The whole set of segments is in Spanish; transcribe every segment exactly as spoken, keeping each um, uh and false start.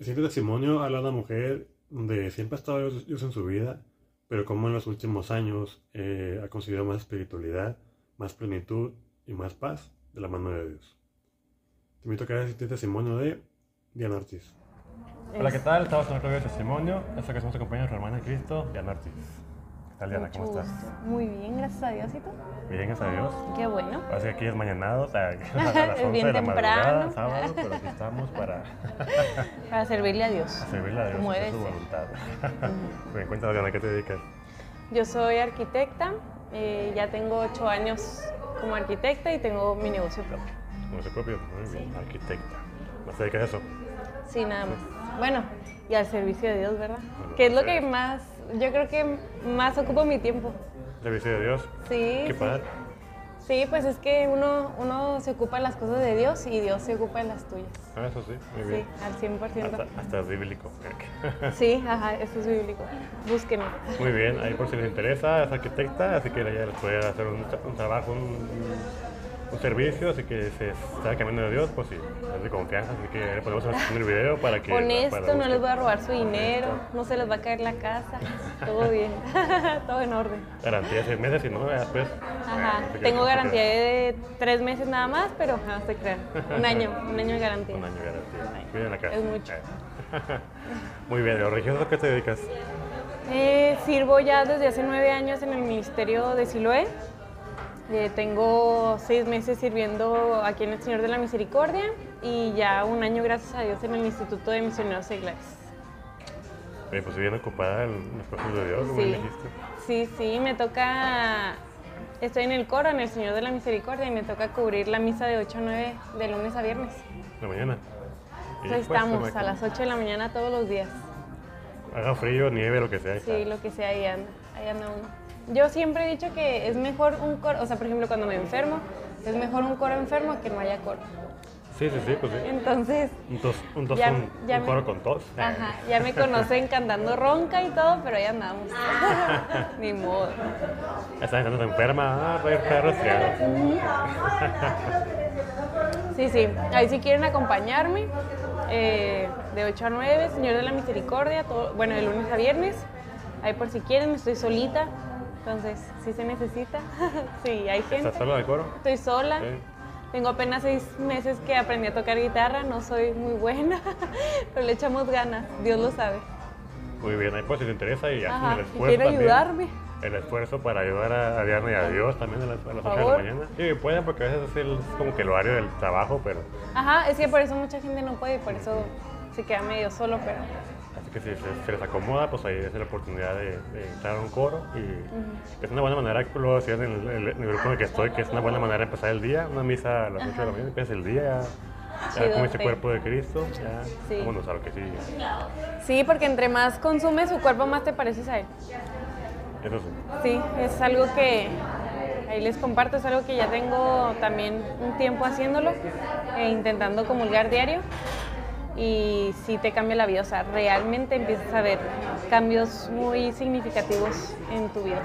El siguiente testimonio habla de una mujer donde siempre ha estado Dios, Dios en su vida, pero como en los últimos años eh, ha conseguido más espiritualidad, más plenitud y más paz de la mano de Dios. Te invito a que hagas este testimonio de Diana Ortiz. Hola, ¿qué tal? Estamos en otro video de testimonio. Esta ocasión nos acompaña nuestra hermana en Cristo, Diana Ortiz. ¿Qué tal, Diana? ¿Cómo Mucho estás? gusto. Muy bien, gracias a Dios. ¿Y tú? Bien, gracias a Dios. Qué bueno. Parece que aquí es mañanado, o sea, a las Es once bien de la madrugada, temprano. sábado, pero aquí estamos para Para servirle a Dios. servirle a Dios, Como hacer debe su ser. voluntad. Bien, cuéntanos, Diana, ¿a qué te dedicas? Yo soy arquitecta, eh, ya tengo ocho años como arquitecta y tengo mi negocio propio. Negocio propio, muy bien, arquitecta. ¿No te dedicas a eso? Sí, nada más. Bueno, y al servicio de Dios, ¿verdad? Bueno, Que es lo sí. que más, yo creo que más ocupo mi tiempo. Servicio de Dios. Sí, Qué sí. padre. Sí, pues es que uno, uno se ocupa de las cosas de Dios y Dios se ocupa de las tuyas. Ah, eso sí, muy Sí, bien. al cien por ciento. Hasta, hasta es bíblico. Sí, ajá, eso es bíblico. Búsquenme. Muy bien, ahí por si les interesa, es arquitecta, así que ella les puede hacer un, tra- un trabajo, un, un servicio, así que se está caminando de Dios, pues sí, es de confianza, así que le ponemos en el video para que... Honesto, para no les voy a busquen. robar su dinero, Honesto. no se les va a caer la casa, todo bien, todo en orden. Garantía de seis meses y no, ya después... Ajá, se queda- tengo se garantía queda. de tres meses nada más, pero no se crean, un año, un año de garantía. Un año de garantía. Cuiden la casa. Es mucho. Eh. Muy bien, ¿de los religiosos a qué te dedicas? Eh, sirvo ya desde hace nueve años en el Ministerio de Siloé. Eh, tengo seis meses sirviendo aquí en el Señor de la Misericordia y ya un año, gracias a Dios, en el Instituto de Misioneros Seglares. Eh, pues bien ocupada en los cosas de Dios, como me Sí, dijiste. sí, sí, me toca, estoy en el coro, en el Señor de la Misericordia, y me toca cubrir la misa de ocho a nueve de lunes a viernes. De mañana. Y Entonces pues, estamos toma- a las ocho de la mañana todos los días. Haga frío, nieve, lo que sea. ahí Sí, está. lo que sea, ahí anda, ahí anda uno. Yo siempre he dicho que es mejor un coro, o sea, por ejemplo, cuando me enfermo, es mejor un coro enfermo que no haya coro. Sí, sí, sí, pues sí. Entonces, Un tos, un, tos, Ya- un, ya un me- coro con tos. ajá, ya me conocen cantando ronca y todo, pero ahí andamos. Ni modo. Esta gente está enferma, ah, va a ir a resfriado. Sí, sí, ahí si quieren acompañarme, eh, de ocho a nueve, Señor de la Misericordia, todo, bueno, de lunes a viernes, ahí por si quieren, estoy solita, entonces, si se necesita, sí, hay gente. ¿Estás sola del coro? Estoy sola, Sí. tengo apenas seis meses que aprendí a tocar guitarra, no soy muy buena, pero le echamos ganas, Dios lo sabe. Muy bien, ahí pues si te interesa y hacen Ajá, el y esfuerzo quiere también. ayudarme. El esfuerzo para ayudar a, a Diana y a Dios también a las, a las ocho de la favor. mañana. Sí, pueden porque a veces es, el- es como que el horario del trabajo, pero... Ajá, es que por eso mucha gente no puede y por eso se queda medio solo, pero Así que si se, se les acomoda, pues ahí es la oportunidad de, de entrar a un coro y es una buena manera, lo decía en el, en el grupo en el que estoy, que es una buena manera de empezar el día, una misa a las ocho de la mañana, empieza el día, ya, ya Chido, con ese sí. cuerpo de Cristo, ya, Sí. vámonos a lo que sí, sí, porque entre más consumes su cuerpo, más te pareces a él. eso sí. Sí, es algo que ahí les comparto, es algo que ya tengo también un tiempo haciéndolo, e intentando comulgar diario y sí te cambia la vida, o sea, realmente empiezas a ver cambios muy significativos en tu vida.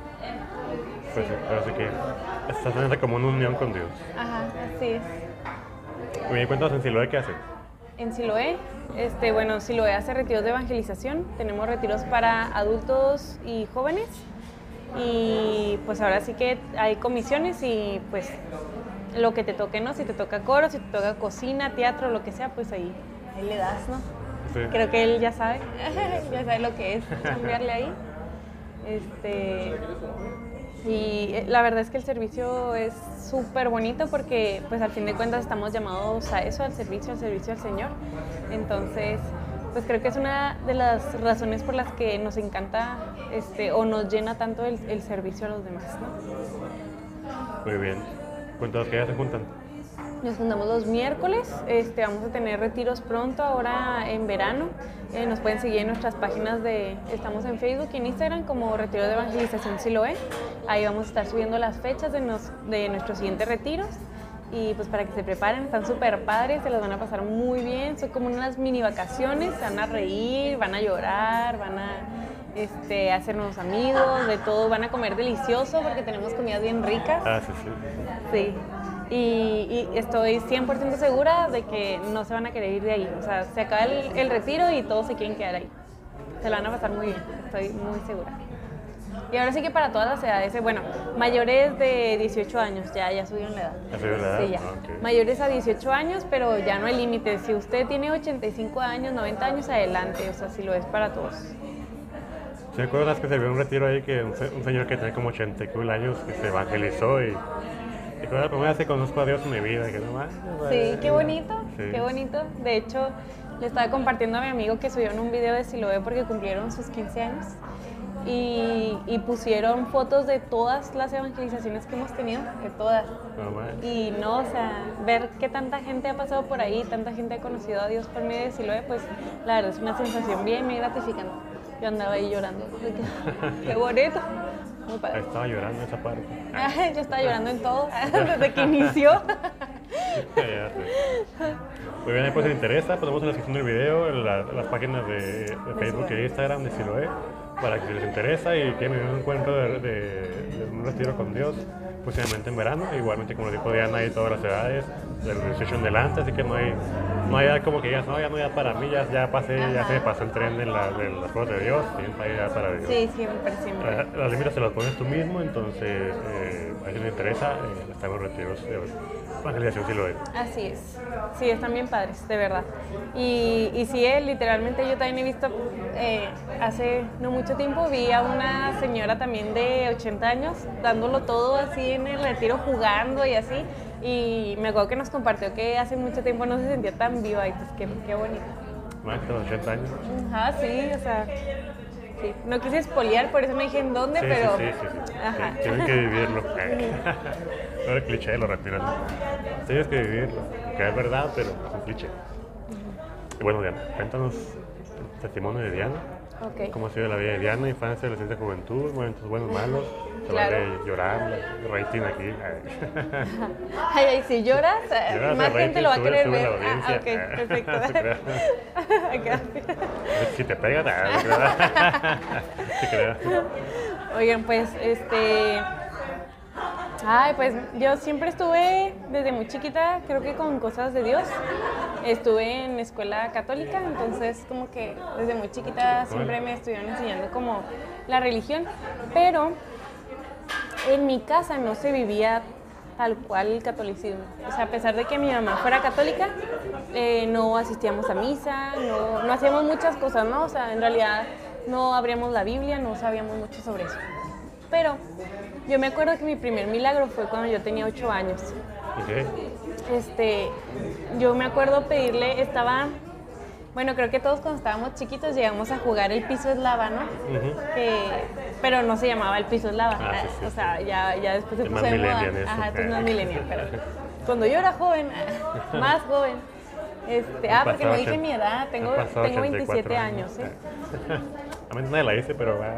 Pues sí, pero así que estás haciendo como una unión con Dios. Ajá, así es. Y me cuentas en Siloé qué hace. En Siloé, este, bueno, Siloé hace retiros de evangelización, tenemos retiros para adultos y jóvenes y pues ahora sí que hay comisiones y pues lo que te toque, ¿no? Si te toca coro, si te toca cocina, teatro, lo que sea, pues ahí, ahí le das, ¿no? Sí. Creo que él ya sabe, ya sabe lo que es chambearle ahí. Este, y eh, la verdad es que el servicio es súper bonito porque pues al fin de cuentas estamos llamados a eso, al servicio, al servicio al Señor. Entonces, pues creo que es una de las razones por las que nos encanta este, o nos llena tanto el, el servicio a los demás, ¿no? Muy bien. Cuéntanos que ya se juntan. Nos juntamos los miércoles, este, vamos a tener retiros pronto, ahora en verano. Eh, nos pueden seguir en nuestras páginas de, estamos en Facebook y en Instagram como Retiro de Evangelización Siloé. Ahí vamos a estar subiendo las fechas de, nos, de nuestros siguientes retiros. Y pues para que se preparen, están súper padres, se las van a pasar muy bien. Son como unas mini vacaciones, se van a reír, van a llorar, van a este, hacer nuevos amigos, de todo. Van a comer delicioso porque tenemos comidas bien ricas. Ah, sí, sí. Sí. y, y estoy cien por ciento segura de que no se van a querer ir de ahí. O sea, se acaba el, el retiro y todos se quieren quedar ahí. Se la van a pasar muy bien, estoy muy segura. Y ahora sí que para todas las edades, bueno, mayores de dieciocho años, ya, ya subieron la edad. ¿Ya subieron la edad? Sí, ya. Ah, okay. Mayores a dieciocho años, pero ya no hay límite. Si usted tiene ochenta y cinco años, noventa años, adelante, o sea, si lo es para todos. ¿Sí me acuerdas que se vio un retiro ahí que un, se- un señor que tenía como ochenta y cuatro años que se evangelizó y dijo, la primera vez que conozco a Dios en mi vida, que no más. Sí, qué bonito, Sí. qué bonito. De hecho, le estaba compartiendo a mi amigo que subieron un video de Siloé porque cumplieron sus quince años. Y, y pusieron fotos de todas las evangelizaciones que hemos tenido, de todas. No más. Y no, o sea, ver que tanta gente ha pasado por ahí, tanta gente ha conocido a Dios por medio de Siloé, pues la verdad es una sensación bien, bien gratificante. Yo andaba ahí llorando, de que, qué bonito, muy Ahí padre. estaba llorando esa parte. Yo estaba llorando en todo, desde que inició. Ya sé. Muy bien, ahí pues si les interesa, ponemos en la descripción del video en la- las páginas de, de Facebook Siloé. e Instagram de Siloé, para que si les interesa y quieren vivir un encuentro de, de, de un retiro con Dios, posiblemente en verano, igualmente como dijo Diana, hay todas las edades, del dieciocho en delante, así que no hay, no hay como que digas, no, ya no ya para mí, ya, ya pasé, ya se pasó el tren de, la, de las cosas de Dios, siempre hay ya para Dios. Sí, siempre, siempre. Las, las límites se las pones tú mismo, entonces, eh, a si les interesa, eh, están los retiros de evangelización Siloé. Así es, sí, están bien padres, de verdad. Y, y sí, eh, literalmente yo también he visto, eh, hace no mucho tiempo vi a una señora también de ochenta años dándolo todo así en el retiro, jugando y así. Y me acuerdo que nos compartió que hace mucho tiempo no se sentía tan viva y pues qué, qué bonito. Más de ochenta años. Ajá, sí, o sea, sí. No quise espolear, por eso no dije en dónde, Sí, pero... sí, sí, sí, sí. Ajá. Sí, tienen que vivirlo. No el cliché de los retiros. ¿No? Tienes que vivirlo, que es verdad, pero es un cliché. Y bueno, Diana, cuéntanos el testimonio de Diana. Ok. ¿Cómo ha sido la vida de Diana, infancia, adolescencia, juventud, momentos buenos, malos? Se Claro. vale llorar, rating aquí. Ay, ay, si lloras, eh, Lloras, más el gente rating lo va a sube- querer sube la ver. Ah, ah, audiencia. ok, perfecto. Se crea. Acá. Si te pega, nada, se crea. Se crea. Oigan, pues, este... Ay, pues yo siempre estuve desde muy chiquita, creo que con cosas de Dios. Estuve en escuela católica, entonces como que desde muy chiquita siempre me estuvieron enseñando como la religión. Pero en mi casa no se vivía tal cual el catolicismo. O sea, a pesar de que mi mamá fuera católica, eh, no asistíamos a misa, no, no hacíamos muchas cosas, ¿no? O sea, en realidad no abríamos la Biblia, no sabíamos mucho sobre eso. Pero yo me acuerdo que mi primer milagro fue cuando yo tenía ocho años. Ok. Este, yo me acuerdo pedirle, estaba, bueno, creo que todos cuando estábamos chiquitos llegamos a jugar el piso eslava, ¿no? Ujú. Que, pero no se llamaba el piso eslava, Ah, sí, sí, o sea, ya, ya después se Es puso más de moda. millennial eso. Ajá, esto es más millennial, pero cuando yo era joven, más joven, este, ah, porque no Pasaba dije ochen- mi edad, tengo, pasaba tengo ochenta y cuatro veintisiete años, ¿eh? A mí nadie la hice, pero va.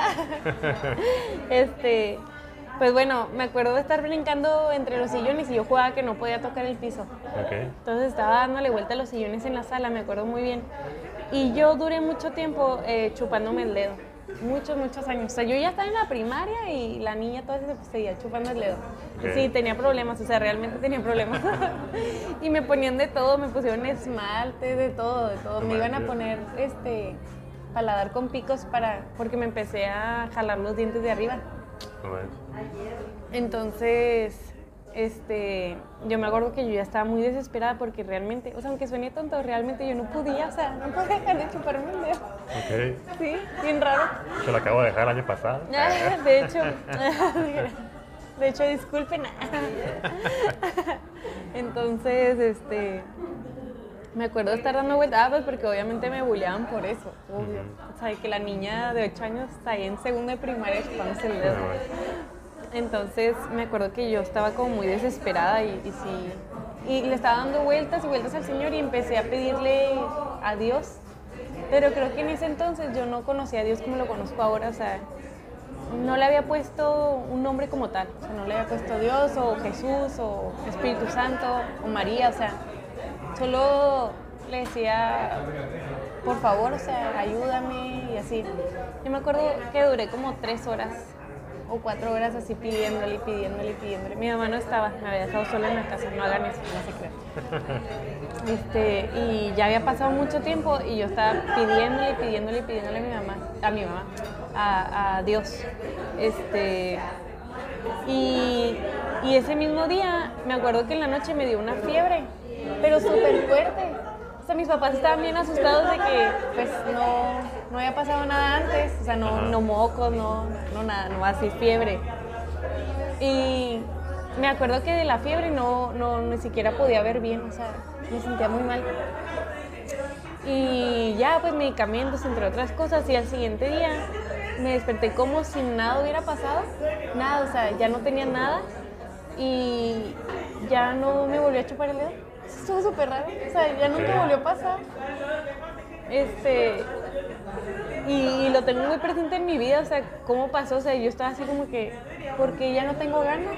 Este, pues bueno, me acuerdo de estar brincando entre los sillones y yo jugaba que no podía tocar el piso. Ok. Entonces estaba dándole vuelta a los sillones en la sala, me acuerdo muy bien. Y yo duré mucho tiempo eh, chupándome el dedo. Muchos, muchos años. O sea, yo ya estaba en la primaria y la niña todavía se seguía chupando el dedo. Ok. Sí, tenía problemas, o sea, realmente tenía problemas. Y me ponían de todo, me pusieron esmalte, de todo, de todo. No Me iban a manches. poner este paladar con picos para porque me empecé a jalar los dientes de arriba. No manches. Entonces, este, yo me acuerdo que yo ya estaba muy desesperada porque realmente, o sea, aunque suene tonto, realmente yo no podía, o sea, no podía dejar de chuparme el dedo. Ok. Sí, bien raro. Se lo acabo de dejar el año pasado. De hecho, de hecho, disculpen. Entonces, este, me acuerdo de estar dando vueltas, ah, pues porque obviamente me bulleaban por eso, obvio. O sea, que la niña de ocho años está ahí en segunda de primaria chupándose el dedo. No manches. Entonces me acuerdo que yo estaba como muy desesperada y, y sí, y le estaba dando vueltas y vueltas al Señor y empecé a pedirle a Dios, pero creo que en ese entonces yo no conocía a Dios como lo conozco ahora, o sea, no le había puesto un nombre como tal, o sea, no le había puesto Dios o Jesús o Espíritu Santo o María, o sea, solo le decía, por favor, o sea, ayúdame y así. Yo me acuerdo que duré como tres horas o cuatro horas así pidiéndole, pidiéndole, pidiéndole. Mi mamá no estaba, me había dejado sola en la casa, no hagan eso, no se crean. Este, y ya había pasado mucho tiempo y yo estaba pidiéndole, pidiéndole, pidiéndole a mi mamá, a mi mamá, a, a Dios. Este, y, y ese mismo día, me acuerdo que en la noche me dio una fiebre, pero súper fuerte. O sea, mis papás estaban bien asustados de que pues no, no había pasado nada antes, o sea, no, no mocos, no, no nada, no así fiebre. Y me acuerdo que de la fiebre no, no ni siquiera podía ver bien, o sea, me sentía muy mal. Y ya, pues medicamentos, entre otras cosas, y al siguiente día me desperté como si nada hubiera pasado, nada, o sea, ya no tenía nada y ya no me volvió a chupar el dedo. Estuvo súper raro, o sea, ya nunca volvió a pasar. Este, y, y lo tengo muy presente en mi vida, o sea, cómo pasó, o sea, yo estaba así como que, ¿por qué ya no tengo ganas?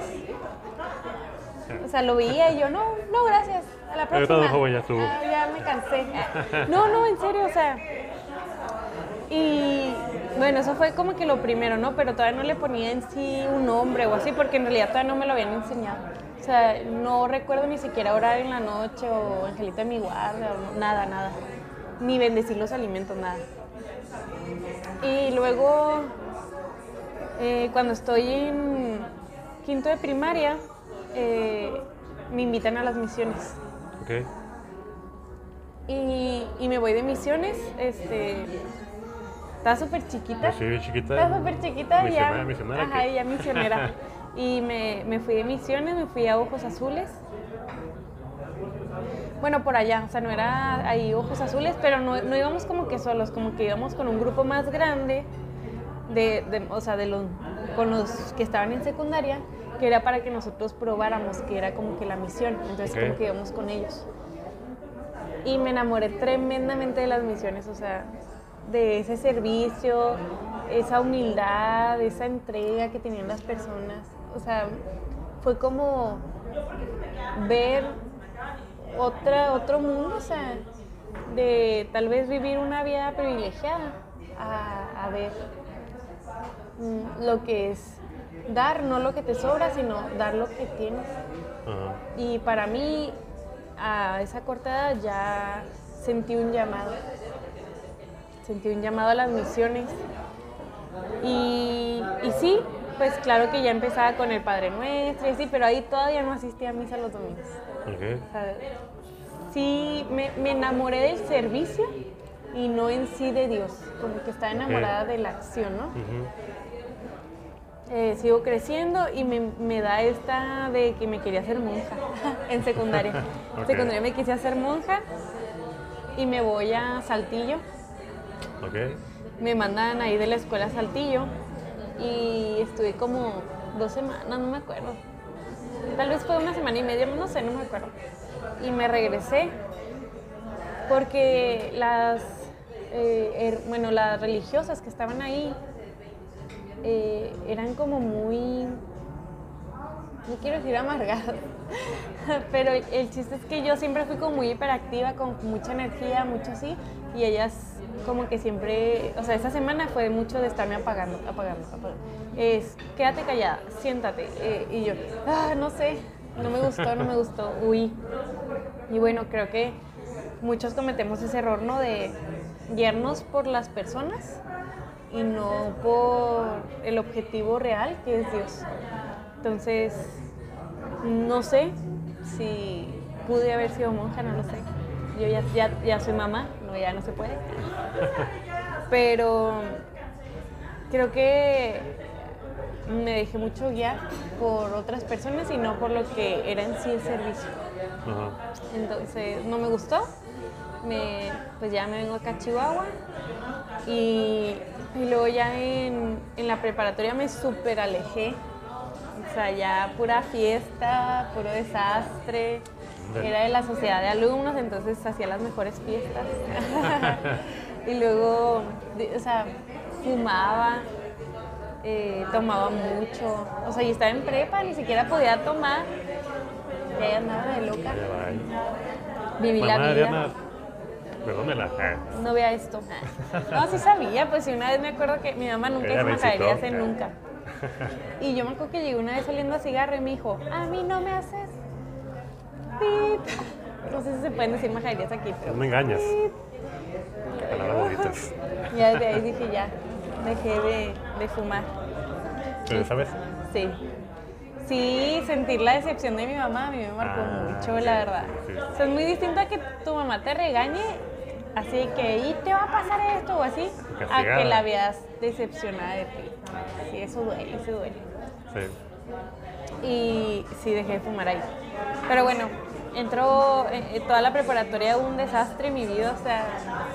O sea, lo veía y yo, no, no, gracias, a la próxima. Pero ya estuvo. Ah, ya me cansé. No, no, en serio, o sea. Y bueno, eso fue como que lo primero, ¿no? Pero todavía no le ponía en sí un nombre o así, porque en realidad todavía no me lo habían enseñado. O sea, no recuerdo ni siquiera orar en la noche o Angelita de mi guarda, o nada, nada. Ni bendecir los alimentos, nada. Y luego, eh, cuando estoy en quinto de primaria, eh, me invitan a las misiones. Okay. Y, y me voy de misiones, este... Estaba súper chiquita. Sí, chiquita. Estaba súper chiquita. Misionera, ya, misionera. Ajá, ya misionera. Y me, me fui de misiones, me fui a Ojos Azules. Bueno, por allá, o sea, no era ahí Ojos Azules, pero no, no íbamos como que solos, como que íbamos con un grupo más grande, de, de, o sea, de los, con los que estaban en secundaria, que era para que nosotros probáramos, que era como que la misión. Entonces, okay. como que íbamos con ellos. Y me enamoré tremendamente de las misiones, o sea, de ese servicio, esa humildad, esa entrega que tenían las personas. O sea, fue como ver otra, otro mundo, o sea, de tal vez vivir una vida privilegiada a, a ver mm, lo que es dar, no lo que te sobra, sino dar lo que tienes. Uh-huh. Y para mí, a esa corta edad ya sentí un llamado. Sentí un llamado a las misiones. Y, y sí, pues claro que ya empezaba con el Padre Nuestro y sí, pero ahí todavía no asistía a misa los domingos. Okay. O sea, sí, me, me enamoré del servicio y no en sí de Dios, como que estaba enamorada okay. de la acción, ¿no? Uh-huh. Eh, sigo creciendo y me, me da esta de que me quería hacer monja en secundaria. En okay. secundaria me quise hacer monja y me voy a Saltillo. Okay. Me mandan ahí de la escuela a Saltillo y estuve como dos semanas, no me acuerdo. Tal vez fue una semana y media, no sé, no me acuerdo. Y me regresé porque las, eh, er, bueno, las religiosas que estaban ahí eh, eran como muy, no quiero decir amargadas, pero el chiste es que yo siempre fui como muy hiperactiva, con mucha energía, mucho así, y ellas como que siempre, o sea, esa semana fue mucho de estarme apagando, apagando, apagando. Es, quédate callada, siéntate. Eh, y yo, ah, no sé, no me gustó, no me gustó, huí. Y bueno, creo que muchos cometemos ese error, ¿no? De guiarnos por las personas y no por el objetivo real, que es Dios. Entonces, no sé si pude haber sido monja, no lo sé. Yo ya, ya, ya soy mamá, no, ya no se puede. Pero creo que me dejé mucho guiar por otras personas y no por lo que era en sí el servicio. Uh-huh. Entonces no me gustó, me, pues ya me vengo acá a Chihuahua y, y luego ya en, en la preparatoria me súper alejé. O sea, ya pura fiesta, puro desastre. Era de la sociedad de alumnos, entonces hacía las mejores fiestas. Y luego, o sea, fumaba, eh, tomaba mucho. O sea, yo estaba en prepa, ni siquiera podía tomar. Y ahí andaba de loca. Viví Mamá, la vida. Diana, perdónela. No vea esto. No, sí sabía, pues si una vez me acuerdo que mi mamá nunca hizo majaderías en nunca. Y yo me acuerdo que llegué una vez saliendo a cigarro y me dijo, a mí no me haces pip. No sé si se pueden decir majaderías aquí, pero... No me engañas. Pip. Palabras bonitas. Ya desde ahí dije, ya, dejé de, de fumar. ¿Pero sabes? Sí. Sí, sentir la decepción de mi mamá a mí me marcó Ah, mucho, sí, la verdad. sí, sí. O sea, es muy distinto a que tu mamá te regañe, así que, y te va a pasar esto o así, a Castigada. que la veas decepcionada de ti. Sí, eso duele, eso duele. Sí. Y sí, dejé de fumar ahí. Pero bueno, entró eh, toda la preparatoria, un desastre en mi vida, o sea...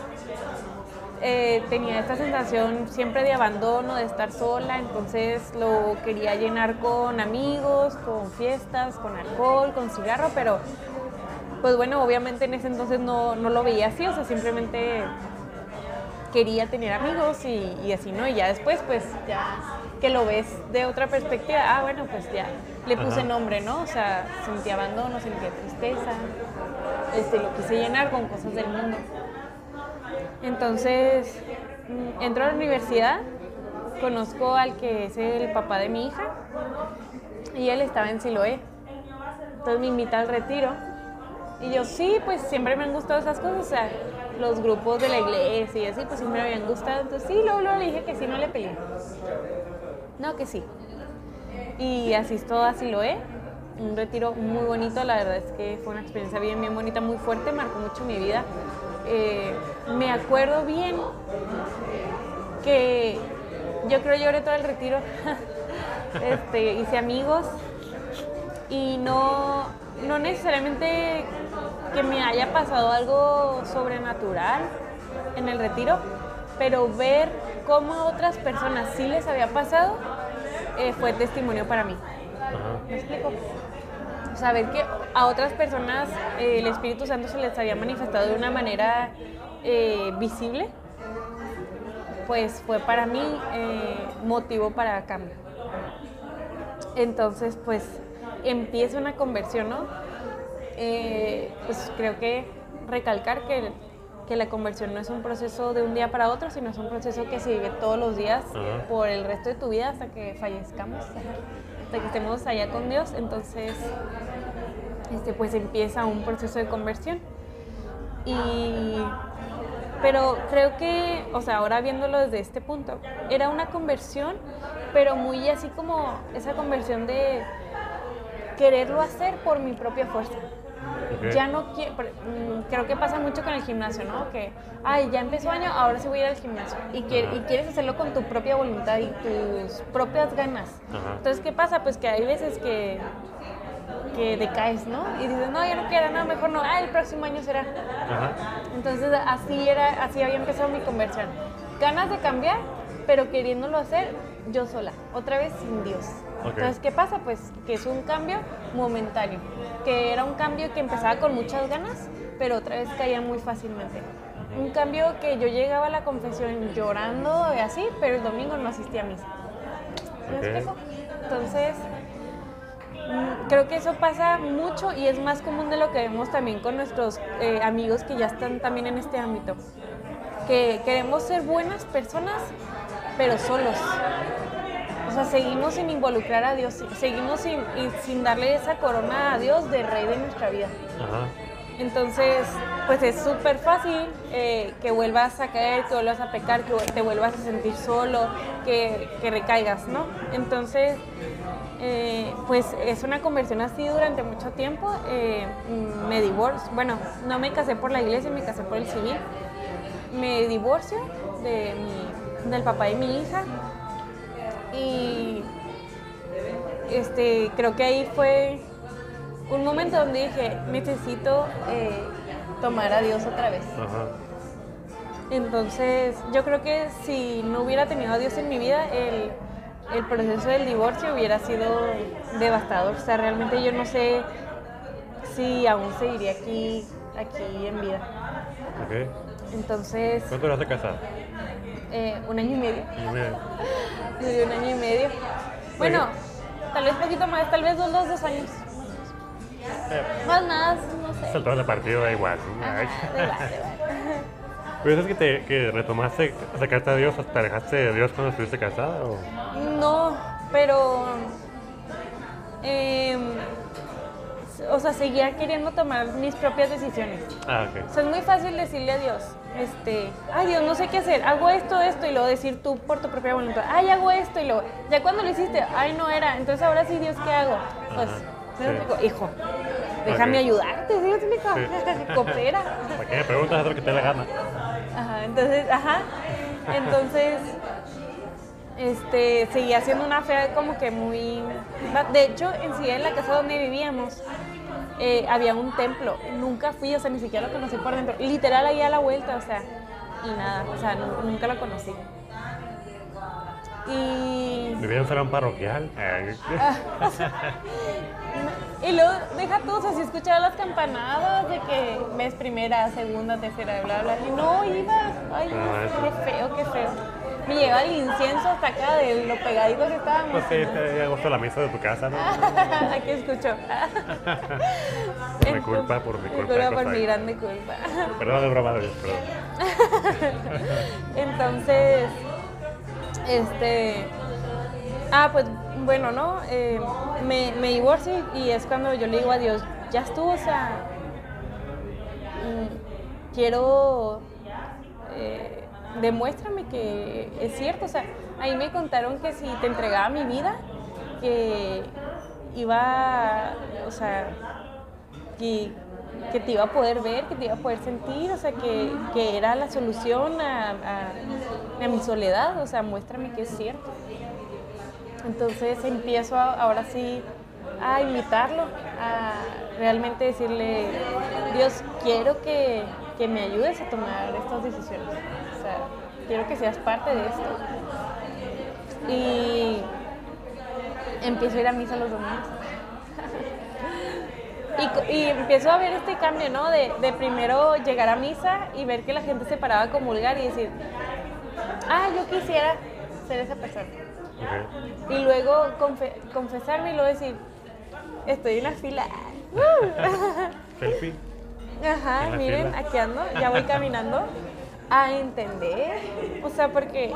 Eh, tenía esta sensación siempre de abandono, de estar sola, entonces lo quería llenar con amigos, con fiestas, con alcohol, con cigarro, pero pues bueno, obviamente en ese entonces no, no lo veía así, o sea, simplemente quería tener amigos y, y así, ¿no? Y ya después, pues ya que lo ves de otra perspectiva, ah, bueno, pues ya le puse Ajá. nombre, ¿no? O sea, sentía abandono, sentía tristeza, este, lo quise llenar con cosas del mundo. Entonces, entro a la universidad, conozco al que es el papá de mi hija y él estaba en Siloé. Entonces me invita al retiro y yo sí, pues siempre me han gustado esas cosas, o sea, los grupos de la iglesia y así, pues siempre me habían gustado. Entonces sí, luego, luego le dije que sí, no le peleé. No, que sí. Y asisto a Siloé, un retiro muy bonito, la verdad es que fue una experiencia bien, bien bonita, muy fuerte, marcó mucho mi vida. Eh, me acuerdo bien que yo creo lloré todo el retiro. este, hice amigos y no, no necesariamente que me haya pasado algo sobrenatural en el retiro, pero ver cómo a otras personas sí les había pasado eh, fue testimonio para mí. Ajá. ¿Me explico? Saber que a otras personas eh, el Espíritu Santo se les había manifestado de una manera eh, visible, pues fue para mí eh, motivo para cambio. Entonces, pues empieza una conversión, ¿no? Eh, pues creo que recalcar que, que la conversión no es un proceso de un día para otro, sino es un proceso que se vive todos los días. Ajá. Por el resto de tu vida hasta que fallezcamos, hasta que estemos allá con Dios. Entonces, este, pues empieza un proceso de conversión. Y, pero creo que, o sea, ahora viéndolo desde este punto, era una conversión, pero muy así como esa conversión de quererlo hacer por mi propia fuerza. Okay. Ya no quiero, creo que pasa mucho con el gimnasio, ¿no? Que, ay, ya empezó año, ahora sí voy a ir al gimnasio. Y, que, y quieres hacerlo con tu propia voluntad y tus propias ganas. Ajá. Entonces, ¿qué pasa? Pues que hay veces que, que decaes, ¿no? Y dices, no, ya no quiero, no, mejor no, ah, el próximo año será. Ajá. Entonces, así era, así había empezado mi conversión. Ganas de cambiar, pero queriéndolo hacer yo sola, otra vez sin Dios. Okay. Entonces, ¿qué pasa? Pues que es un cambio momentáneo, que era un cambio que empezaba con muchas ganas, pero otra vez caía muy fácilmente. Uh-huh. Un cambio que yo llegaba a la confesión llorando y así, pero el domingo no asistía a misa. ¿Me okay. explico? Entonces, creo que eso pasa mucho y es más común de lo que vemos también con nuestros eh, amigos que ya están también en este ámbito. Que queremos ser buenas personas, pero solos. O sea, seguimos sin involucrar a Dios, seguimos sin, sin darle esa corona a Dios de rey de nuestra vida. Ajá. Entonces, pues es súper fácil eh, que vuelvas a caer, que vuelvas a pecar, que te vuelvas a sentir solo, que, que recaigas, ¿no? Entonces, eh, pues es una conversión así durante mucho tiempo. Eh, me divorcio, bueno, no me casé por la iglesia, me casé por el civil. Me divorcio de mi, del papá de mi hija. Y este, creo que ahí fue un momento donde dije, necesito eh, tomar a Dios otra vez. Ajá. Entonces, yo creo que si no hubiera tenido a Dios en mi vida, el, el proceso del divorcio hubiera sido devastador. O sea, realmente yo no sé si aún seguiría aquí, aquí en vida. Okay. Entonces... ¿Cuánto duraste casada? Eh, un año y medio. Un año y medio. Sí, un año y medio. Bueno, tal vez poquito más, tal vez dos, dos, dos años. Eh, más nada, no sé. Saltó la partida, da igual. Ajá, da igual, da igual. ¿Pero es que, te, que retomaste, acercarte a Dios, te alejaste de Dios cuando estuviste casada? ¿O? No, pero, eh, o sea, seguía queriendo tomar mis propias decisiones. Ah, ok. O sea, es muy fácil decirle a Dios, este, ay Dios, no sé qué hacer, hago esto, esto, y luego decir tú por tu propia voluntad, ay, hago esto, y luego, ya cuando lo hiciste, ay, no era, entonces ahora sí, Dios, ¿qué hago? Pues, ¿sí me explico? Hijo, déjame Ok. ayudarte, ¿sí me explico? Sí. Coopera. ¿Para qué me preguntas? Haz lo que te dé la gana. Ajá, entonces, ajá, entonces, este, seguía siendo una fe como que muy, de hecho, en sí, en la casa donde vivíamos, eh, había un templo, nunca fui, o sea, ni siquiera lo conocí por dentro, literal ahí a la vuelta, o sea, y nada, o sea, nu- nunca lo conocí. Y... Vivía en un salón parroquial. Ay, Y luego, deja tú, o sea, si escuchaba las campanadas de que ves primera, segunda, tercera, bla, bla, y no iba, ay, Ah, no, qué feo, qué feo. Me llegaba el incienso hasta acá de lo pegadito que estábamos. Pues sí, te gusta la misa de tu casa, ¿no? Aquí escucho. Mi culpa, por mi culpa, Culpa por cosa mi ahí. grande culpa. Perdón, es broma de Dios, perdón. Entonces, este... Ah, pues bueno, ¿no? Eh, me, me divorcio y es cuando yo le digo a Dios, ya estuvo, o sea, mm, quiero, eh, demuéstrame que es cierto, o sea, ahí me contaron que si te entregaba mi vida, que iba, o sea, que, que te iba a poder ver, que te iba a poder sentir, o sea, que, que era la solución a, a, a mi soledad, o sea, muéstrame que es cierto. Entonces empiezo a, ahora sí a invitarlo, a realmente decirle, Dios, quiero que, que me ayudes a tomar estas decisiones, o sea, quiero que seas parte de esto. Y empiezo a ir a misa los domingos. Y, co- y empiezo a ver este cambio, ¿no? De, de primero llegar a misa y ver que la gente se paraba a comulgar y decir, ah, yo quisiera ser esa persona. Ok. Y luego confe- confesarme y luego decir, estoy en la fila. Selfie. Ajá, En la miren, fila. aquí ando, ya voy caminando a entender. O sea, porque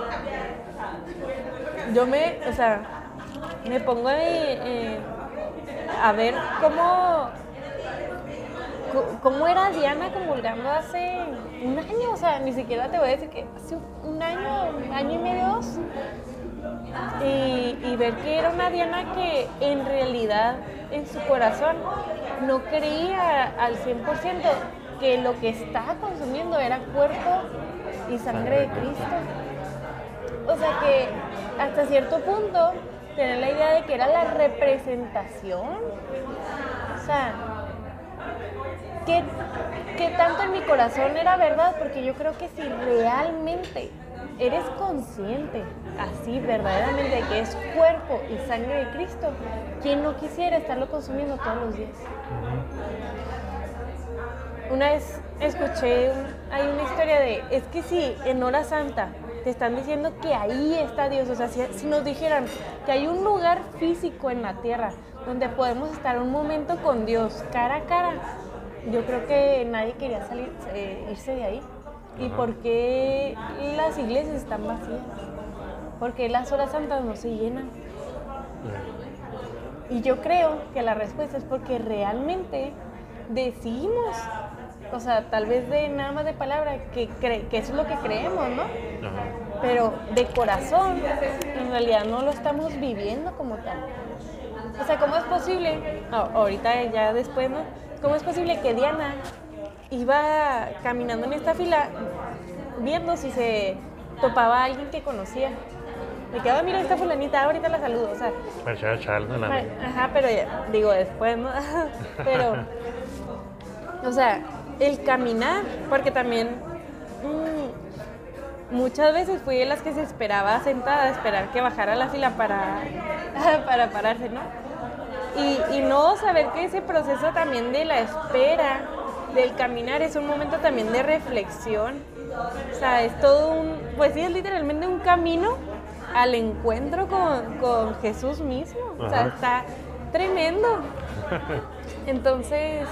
yo me, o sea, me pongo eh, eh, a ver cómo, co- cómo era Diana comulgando hace un año. O sea, ni siquiera te voy a decir que hace un año, un año y medio, dos. Y, y ver que era una Diana que en realidad en su corazón no creía al cien por ciento que lo que estaba consumiendo era cuerpo y sangre de Cristo. O sea que hasta cierto punto tener la idea de que era la representación. O sea, ¿qué, qué tanto en mi corazón era verdad? Porque yo creo que si realmente eres consciente, así verdaderamente, de que es cuerpo y sangre de Cristo, ¿quién no quisiera estarlo consumiendo todos los días? Una vez escuché, un- hay una historia de, es que si en hora santa te están diciendo que ahí está Dios, o sea, si, si nos dijeran que hay un lugar físico en la tierra donde podemos estar un momento con Dios, cara a cara, yo creo que nadie quería salir, eh, irse de ahí. ¿Y por qué las iglesias están vacías? ¿Por qué las horas santas no se llenan? Y yo creo que la respuesta es porque realmente decimos, o sea, tal vez de nada más de palabra, que, cre- que eso es lo que creemos, ¿no? Ajá. Pero de corazón, en realidad no lo estamos viviendo como tal. O sea, ¿cómo es posible? Ah, ahorita ya después, ¿no? ¿Cómo es posible que Diana iba caminando en esta fila viendo si se topaba a alguien que conocía? Me quedaba, mira esta fulanita, ahorita la saludo, o sea, Para echar a Charles, ¿no? La Ay, ajá, pero ya, digo después, ¿no? Pero, o sea, el caminar, porque también mm, muchas veces fui de las que se esperaba sentada a esperar que bajara la fila para, para pararse, ¿no? Y, y no saber que ese proceso también de la espera, del caminar, es un momento también de reflexión. O sea, es todo un, pues sí, es literalmente un camino al encuentro con, con Jesús mismo. O sea, Ajá. está tremendo. Entonces,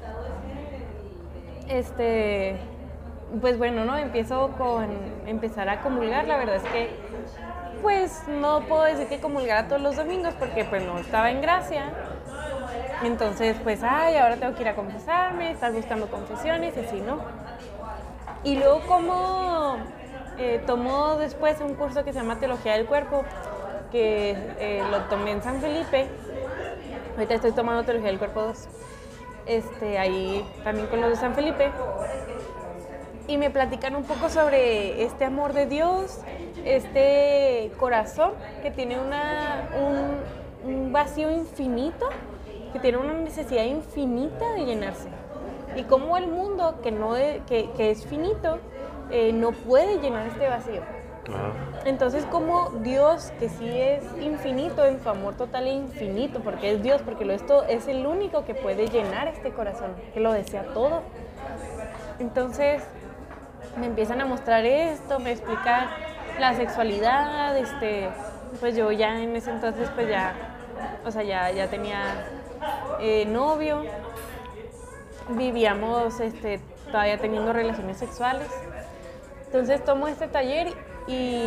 este, pues bueno, ¿no? Empiezo con empezar a comulgar. La verdad es que pues no puedo decir que comulgara todos los domingos porque pues no estaba en gracia. Entonces pues, ay, ahora tengo que ir a confesarme, estar buscando confesiones y así, ¿no? Y luego como eh, tomó después un curso que se llama Teología del Cuerpo, que eh, lo tomé en San Felipe. Ahorita estoy tomando Teología del Cuerpo dos. Este, ahí también con los de San Felipe. Y me platican un poco sobre este amor de Dios, este corazón que tiene una, un, un vacío infinito, que tiene una necesidad infinita de llenarse. Y cómo el mundo, que, no de, que, que es finito, eh, no puede llenar este vacío. Ajá. Entonces, como Dios, que sí es infinito en su amor total e infinito, porque es Dios, porque lo esto es el único que puede llenar este corazón, que lo desea todo. Entonces, me empiezan a mostrar esto, me explican la sexualidad, este, pues yo ya en ese entonces, pues ya, o sea, ya, ya tenía eh, novio, vivíamos este, todavía teniendo relaciones sexuales. Entonces tomo este taller y,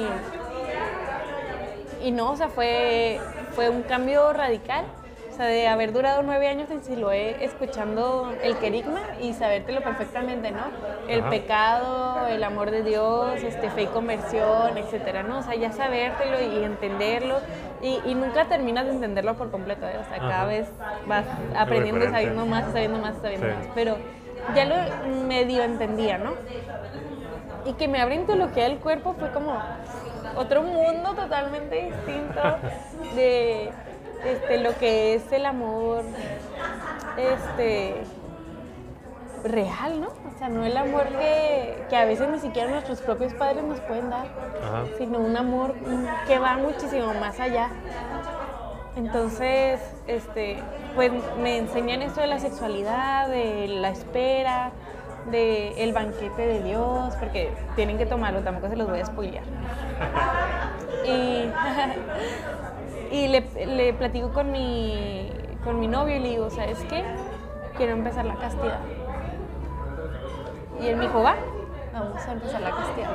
y no, o sea, fue, fue un cambio radical. O sea, de haber durado nueve años en Siloé escuchando el querigma y sabértelo perfectamente, ¿no? El Ajá. pecado, el amor de Dios, este, fe y conversión, etcétera, ¿no? O sea, ya sabértelo y entenderlo y, y nunca terminas de entenderlo por completo, ¿eh? O sea, Ajá. cada vez vas aprendiendo y sabiendo más, sabiendo más, sabiendo sí. más, pero ya lo medio entendía, ¿no? Y que me abren Teología del Cuerpo fue como otro mundo totalmente distinto de... Este, lo que es el amor este, real, ¿no? O sea, no el amor que, que a veces ni siquiera nuestros propios padres nos pueden dar, Ajá. sino un amor que va muchísimo más allá. Entonces, este, pues me enseñan esto de la sexualidad, de la espera, de el banquete de Dios, porque tienen que tomarlo, tampoco se los voy a spoilear. Y... Y le, le platico con mi, con mi novio y le digo, ¿sabes qué? Quiero empezar la castidad. Y él me dijo, va, vamos a empezar la castidad.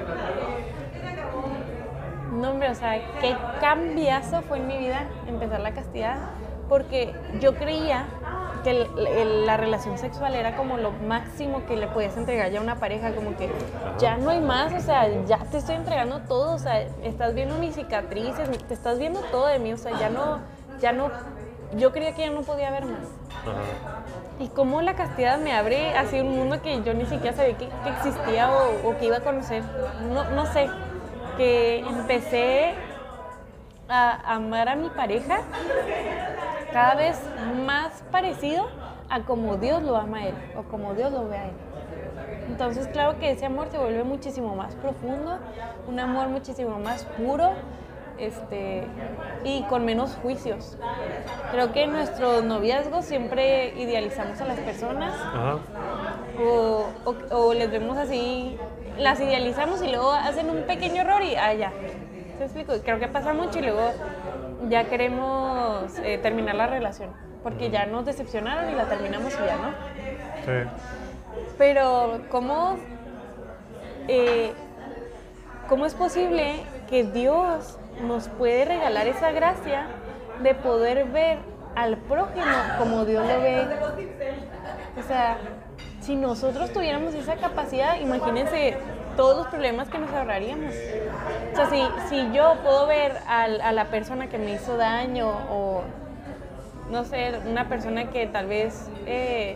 No, hombre, o sea, qué cambiazo fue en mi vida empezar la castidad, porque yo creía que el, el, la relación sexual era como lo máximo que le podías entregar ya a una pareja, como que ya no hay más, o sea, ya te estoy entregando todo, o sea, estás viendo mis cicatrices, te estás viendo todo de mí, o sea, ya no, ya no, yo creía que ya no podía haber más. Ajá. Y cómo la castidad me abre así un mundo que yo ni siquiera sabía que, que existía o, o que iba a conocer, no, no sé, que empecé a amar a mi pareja cada vez más parecido a como Dios lo ama a él o como Dios lo ve a él. Entonces, claro que ese amor se vuelve muchísimo más profundo, un amor muchísimo más puro, este, y con menos juicios. Creo que en nuestro noviazgo siempre idealizamos a las personas o, o, o les vemos así, las idealizamos y luego hacen un pequeño error y ah, ya. ¿Se explico? Creo que pasa mucho y luego ya queremos eh, terminar la relación porque ya nos decepcionaron y la terminamos y ya, ¿no? Sí. Pero ¿cómo, eh, ¿cómo es posible que Dios nos puede regalar esa gracia de poder ver al prójimo como Dios lo ve? O sea, si nosotros tuviéramos esa capacidad, imagínense todos los problemas que nos ahorraríamos. O sea, si, si yo puedo ver al, a la persona que me hizo daño o, no sé, una persona que tal vez eh,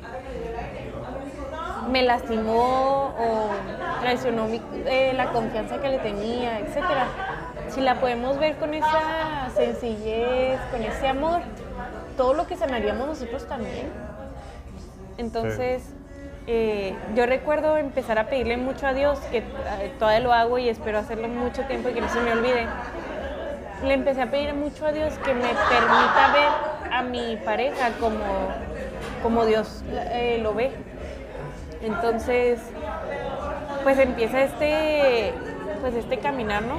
me lastimó o traicionó mi, eh, la confianza que le tenía, etcétera. Si la podemos ver con esa sencillez, con ese amor, todo lo que sanaríamos nosotros también. Entonces... Sí. Eh, yo recuerdo empezar a pedirle mucho a Dios, que eh, todavía lo hago y espero hacerlo mucho tiempo y que no se me olvide. Le empecé a pedir mucho a Dios que me permita ver a mi pareja como, como Dios eh, lo ve. Entonces, pues empieza este, pues este caminar, ¿no?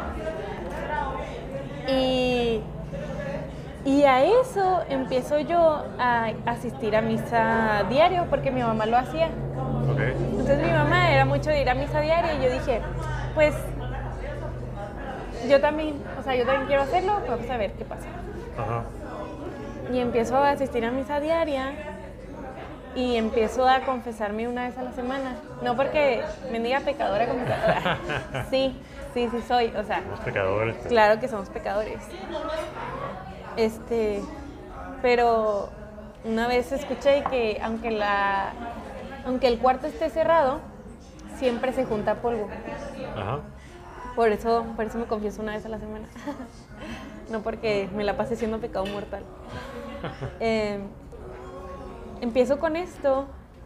Y... Y a eso empiezo yo a asistir a misa diario, porque mi mamá lo hacía. Okay. Entonces mi mamá era mucho de ir a misa diaria y yo dije, pues yo también, o sea, yo también quiero hacerlo, vamos a ver qué pasa. Ajá. Y empiezo a asistir a misa diaria y empiezo a confesarme una vez a la semana. No porque me diga pecadora como pecadora. Sí, sí, sí soy, o sea. Somos pecadores. Claro que somos pecadores. Este, pero una vez escuché que aunque la, aunque el cuarto esté cerrado, siempre se junta polvo. Ajá. Por eso, por eso me confieso una vez a la semana. No porque me la pase siendo pecado mortal. Eh, empiezo con esto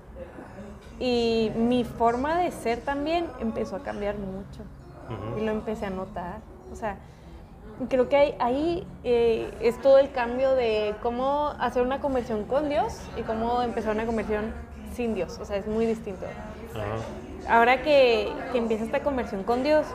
y mi forma de ser también empezó a cambiar mucho. Uh-huh. Y lo empecé a notar. O sea, creo que ahí, ahí eh, es todo el cambio de cómo hacer una conversión con Dios y cómo empezar una conversión sin Dios. O sea, es muy distinto. Uh-huh. Ahora que, que empieza esta conversión con Dios,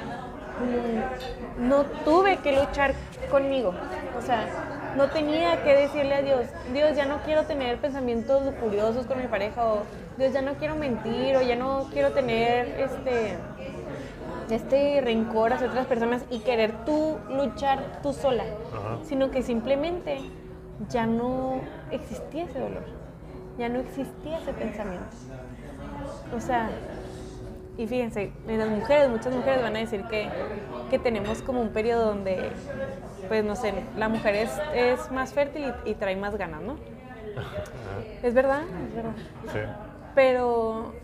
mmm, no tuve que luchar conmigo. O sea, no tenía que decirle a Dios, Dios, ya no quiero tener pensamientos lujuriosos con mi pareja, o Dios, ya no quiero mentir, o ya no quiero tener este, este rencor hacia otras personas y querer tú luchar tú sola. Uh-huh. Sino que simplemente ya no existía ese dolor, ya no existía ese pensamiento. O sea, y fíjense, las mujeres, muchas mujeres van a decir que, que tenemos como un periodo donde, pues no sé, la mujer es, es más fértil y, y trae más ganas, ¿no? ¿Es verdad? Es verdad. Sí. Pero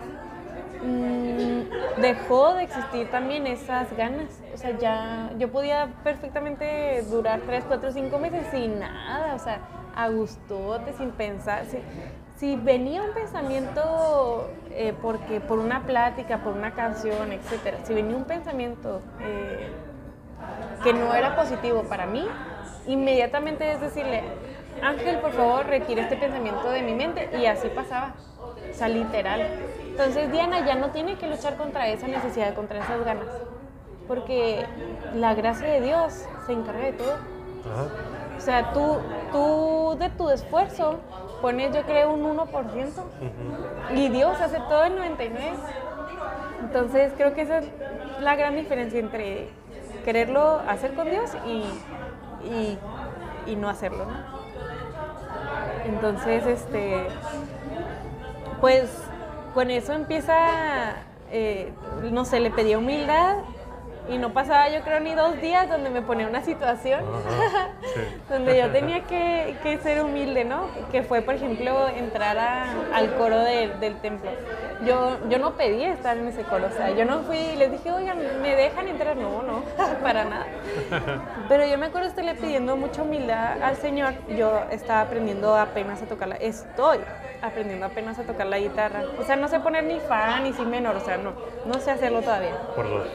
mmm, dejó de existir también esas ganas. O sea, ya yo podía perfectamente durar tres, cuatro, cinco meses sin nada, o sea, a gustote, sin pensar. Si, si venía un pensamiento, eh, porque por una plática, por una canción, etcétera, si venía un pensamiento eh, que no era positivo para mí, inmediatamente es decirle, Ángel, por favor, retire este pensamiento de mi mente, y así pasaba, o sea, literal. Entonces Diana ya no tiene que luchar contra esa necesidad, contra esas ganas, porque la gracia de Dios se encarga de todo. Ajá. O sea, tú, tú de tu esfuerzo pones, yo creo, un uno por ciento, uh-huh. Y Dios hace todo el noventa y nueve por ciento. Entonces creo que esa es la gran diferencia entre quererlo hacer con Dios y, y, y no hacerlo, ¿no? Entonces, este, pues con eso empieza, eh, no sé, le pedí humildad. Y no pasaba, yo creo, ni dos días donde me ponía una situación uh-huh. Sí. Donde yo tenía que, que ser humilde, ¿no? Que fue, por ejemplo, entrar a, al coro de, del templo. Yo, yo no pedí estar en ese coro, o sea, yo no fui y les dije, oigan, ¿me dejan entrar? No, no, para nada. Pero yo me acuerdo estarle pidiendo mucha humildad al Señor. Yo estaba aprendiendo apenas a tocar la, estoy aprendiendo apenas a tocar la guitarra. O sea, no sé poner ni fa ni si menor, o sea, no, no sé hacerlo todavía. Por dos.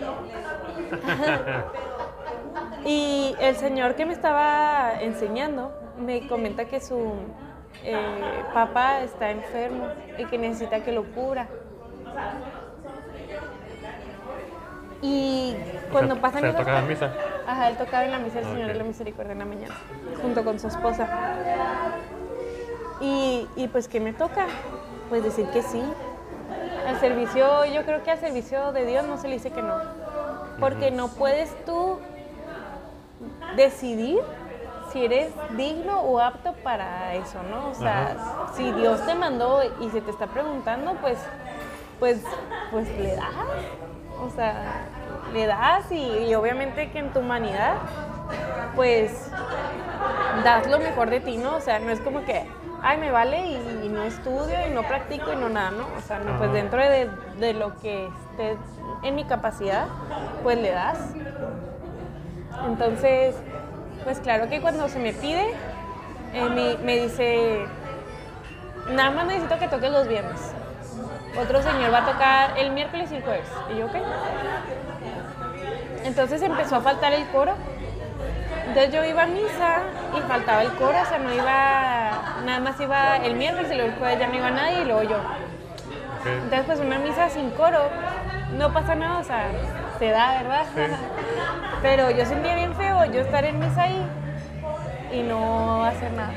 Y el señor que me estaba enseñando me comenta que su eh, papá está enfermo y que necesita que lo cubra. Y cuando o sea, pasan ¿se esas tocaba en misa? Ajá, él tocaba en la misa del Señor okay. de la Misericordia en la mañana, junto con su esposa. Y, y pues, ¿qué me toca? Pues decir que sí. Al servicio, yo creo que al servicio de Dios no se le dice que no. Porque no puedes tú decidir si eres digno o apto para eso, ¿no? O sea, ajá. Si Dios te mandó y se te está preguntando, pues, pues, pues le das. O sea, le das y, y obviamente que en tu humanidad, pues, das lo mejor de ti, ¿no? O sea, no es como que, ay, me vale y, y no estudio y no practico y no nada, ¿no? O sea, no, pues dentro de, de lo que esté en mi capacidad, pues le das. Entonces, pues claro que cuando se me pide, eh, me, me dice, nada más necesito que toques los viernes. Otro señor va a tocar el miércoles y el jueves. Y yo, ¿qué? Entonces empezó a faltar el coro. Entonces yo iba a misa y faltaba el coro, o sea, no iba, nada más iba el miércoles y luego el jueves ya no iba nadie y luego yo. Okay. Entonces pues una misa sin coro, no pasa nada, o sea, se da, ¿verdad? Sí. Pero yo sentía bien feo yo estar en misa ahí y no hacer nada.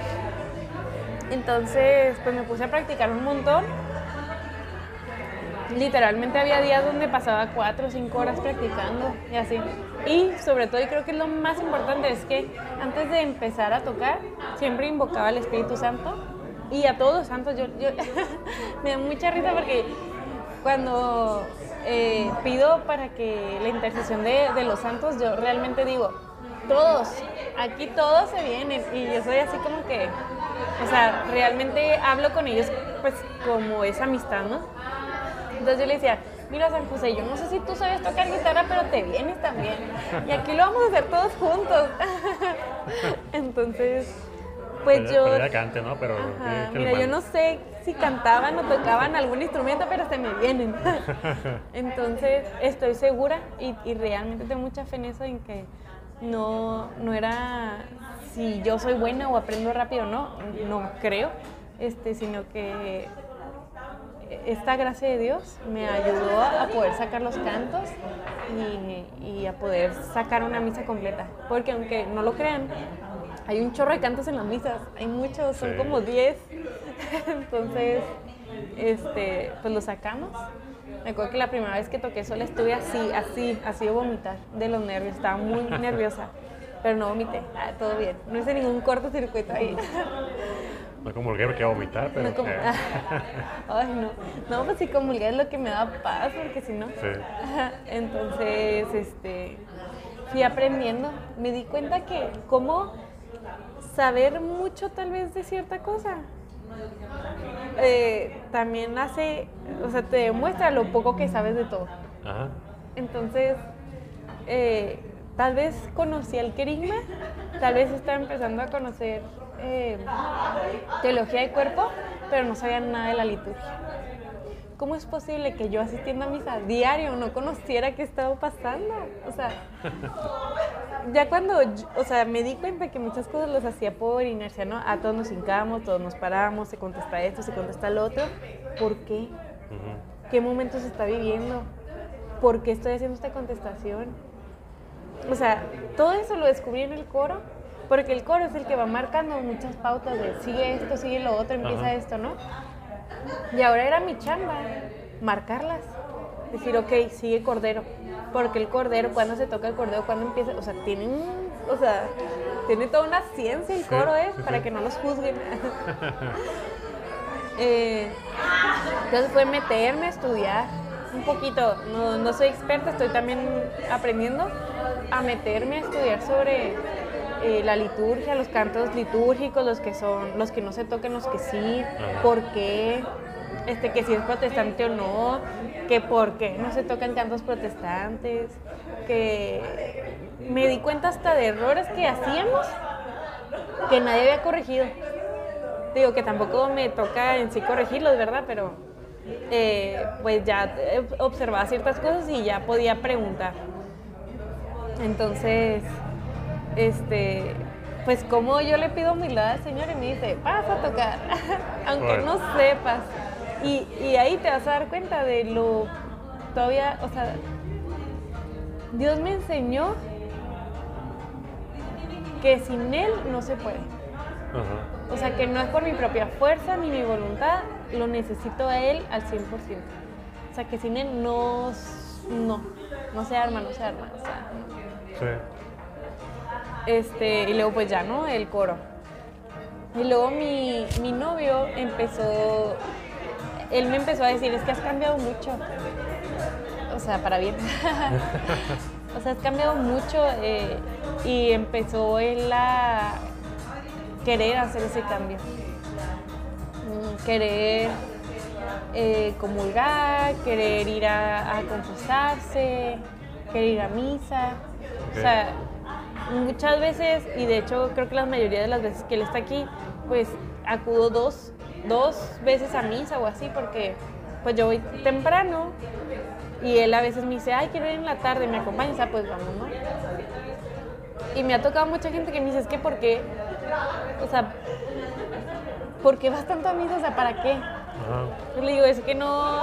Uh-huh. Entonces pues me puse a practicar un montón. literalmente había días donde pasaba cuatro o cinco horas practicando y así. Y sobre todo, y creo que es lo más importante, es que antes de empezar a tocar, siempre invocaba al Espíritu Santo y a todos los santos. Yo, yo me da mucha risa porque cuando eh, pido para que la intercesión de, de los santos, yo realmente digo, todos, aquí todos se vienen, y yo soy así como que, o sea, realmente hablo con ellos pues como esa amistad, ¿no? Entonces yo le decía, mira San José, yo no sé si tú sabes tocar guitarra, pero te vienes también, y aquí lo vamos a hacer todos juntos. Entonces, pues pero, yo... Pero ya cante, ¿no? Pero, Ajá, que mira, yo no sé si cantaban o tocaban algún instrumento, pero se me vienen. Entonces, estoy segura y, y realmente tengo mucha fe en eso, en que no, no era si yo soy buena o aprendo rápido o no, no creo, este, sino que esta gracia de Dios me ayudó a poder sacar los cantos y, y a poder sacar una misa completa. Porque aunque no lo crean, hay un chorro de cantos en las misas, hay muchos, son Sí. como diez. Entonces, este, pues lo sacamos. Me acuerdo que la primera vez que toqué sola estuve así, así, así de vomitar de los nervios, estaba muy nerviosa, pero no vomité, ah, todo bien, no hice ningún cortocircuito ahí. No comulgué porque iba a vomitar, pero... No, como- eh, Ay, no, no, pues si comulgué es lo que me da paz, porque si no... sí. Entonces, este, fui aprendiendo, me di cuenta que cómo saber mucho tal vez de cierta cosa, eh, también hace, o sea, te demuestra lo poco que sabes de todo. Ajá. Entonces, eh, tal vez conocí el querigma, tal vez estaba empezando a conocer eh, teología de cuerpo, pero no sabía nada de la liturgia. ¿Cómo es posible que yo asistiendo a misa diario no conociera qué estaba pasando? O sea, ya cuando, yo- o sea, me di cuenta que muchas cosas las hacía por inercia, ¿no? A todos nos hincamos, todos nos paramos, se contesta esto, se contesta lo otro. ¿Por qué? Ujú. ¿Qué momento se está viviendo? ¿Por qué estoy haciendo esta contestación? O sea, todo eso lo descubrí en el coro, porque el coro es el que va marcando muchas pautas de sigue esto, sigue lo otro, empieza Ajá. esto, ¿no? Y ahora era mi chamba, marcarlas. Decir, ok, sigue Cordero. Porque el Cordero, cuando se toca el Cordero, cuando empieza, o sea, tiene un, o sea, tiene toda una ciencia el Sí, coro, ¿eh? sí, Para sí. que no los juzguen. Eh, entonces fue meterme a estudiar un poquito, no, no soy experta, estoy también aprendiendo a meterme a estudiar sobre eh, la liturgia, los cantos litúrgicos, los que son, los que no se tocan, los que sí, Ajá. por qué, este, que si es protestante o no, que por qué no se tocan cantos protestantes, que me di cuenta hasta de errores que hacíamos que nadie había corregido. Digo que tampoco me toca en sí corregirlos, ¿verdad? Pero eh, pues ya eh, observaba ciertas cosas y ya podía preguntar. Entonces, este, pues como yo le pido humildad al Señor y me dice, vas a tocar, aunque Bueno. no sepas. Y, y ahí te vas a dar cuenta de lo todavía, o sea, Dios me enseñó que sin Él no se puede. Ajá. O sea, que no es por mi propia fuerza ni mi voluntad, lo necesito a Él al cien por ciento. O sea, que sin Él no, no, no se arma, no se arma, o sea, no. Sí. Este, y luego pues ya, ¿no? El coro. Y luego mi, mi novio empezó, él me empezó a decir, es que has cambiado mucho. O sea, para bien. O sea, has cambiado mucho eh, y empezó él a querer hacer ese cambio. Mm, Querer eh, comulgar, querer ir a, a confesarse, querer ir a misa. Ok. O sea, muchas veces, y de hecho creo que la mayoría de las veces que él está aquí, pues acudo dos, dos veces a misa o así, porque pues yo voy temprano y él a veces me dice, ay, quiero ir en la tarde, ¿me acompañas? Ah, pues vamos, ¿no? Y me ha tocado mucha gente que me dice, es que ¿por qué? O sea, ¿por qué vas tanto a misa? O sea, ¿para qué? Ajá. Yo le digo, es que no...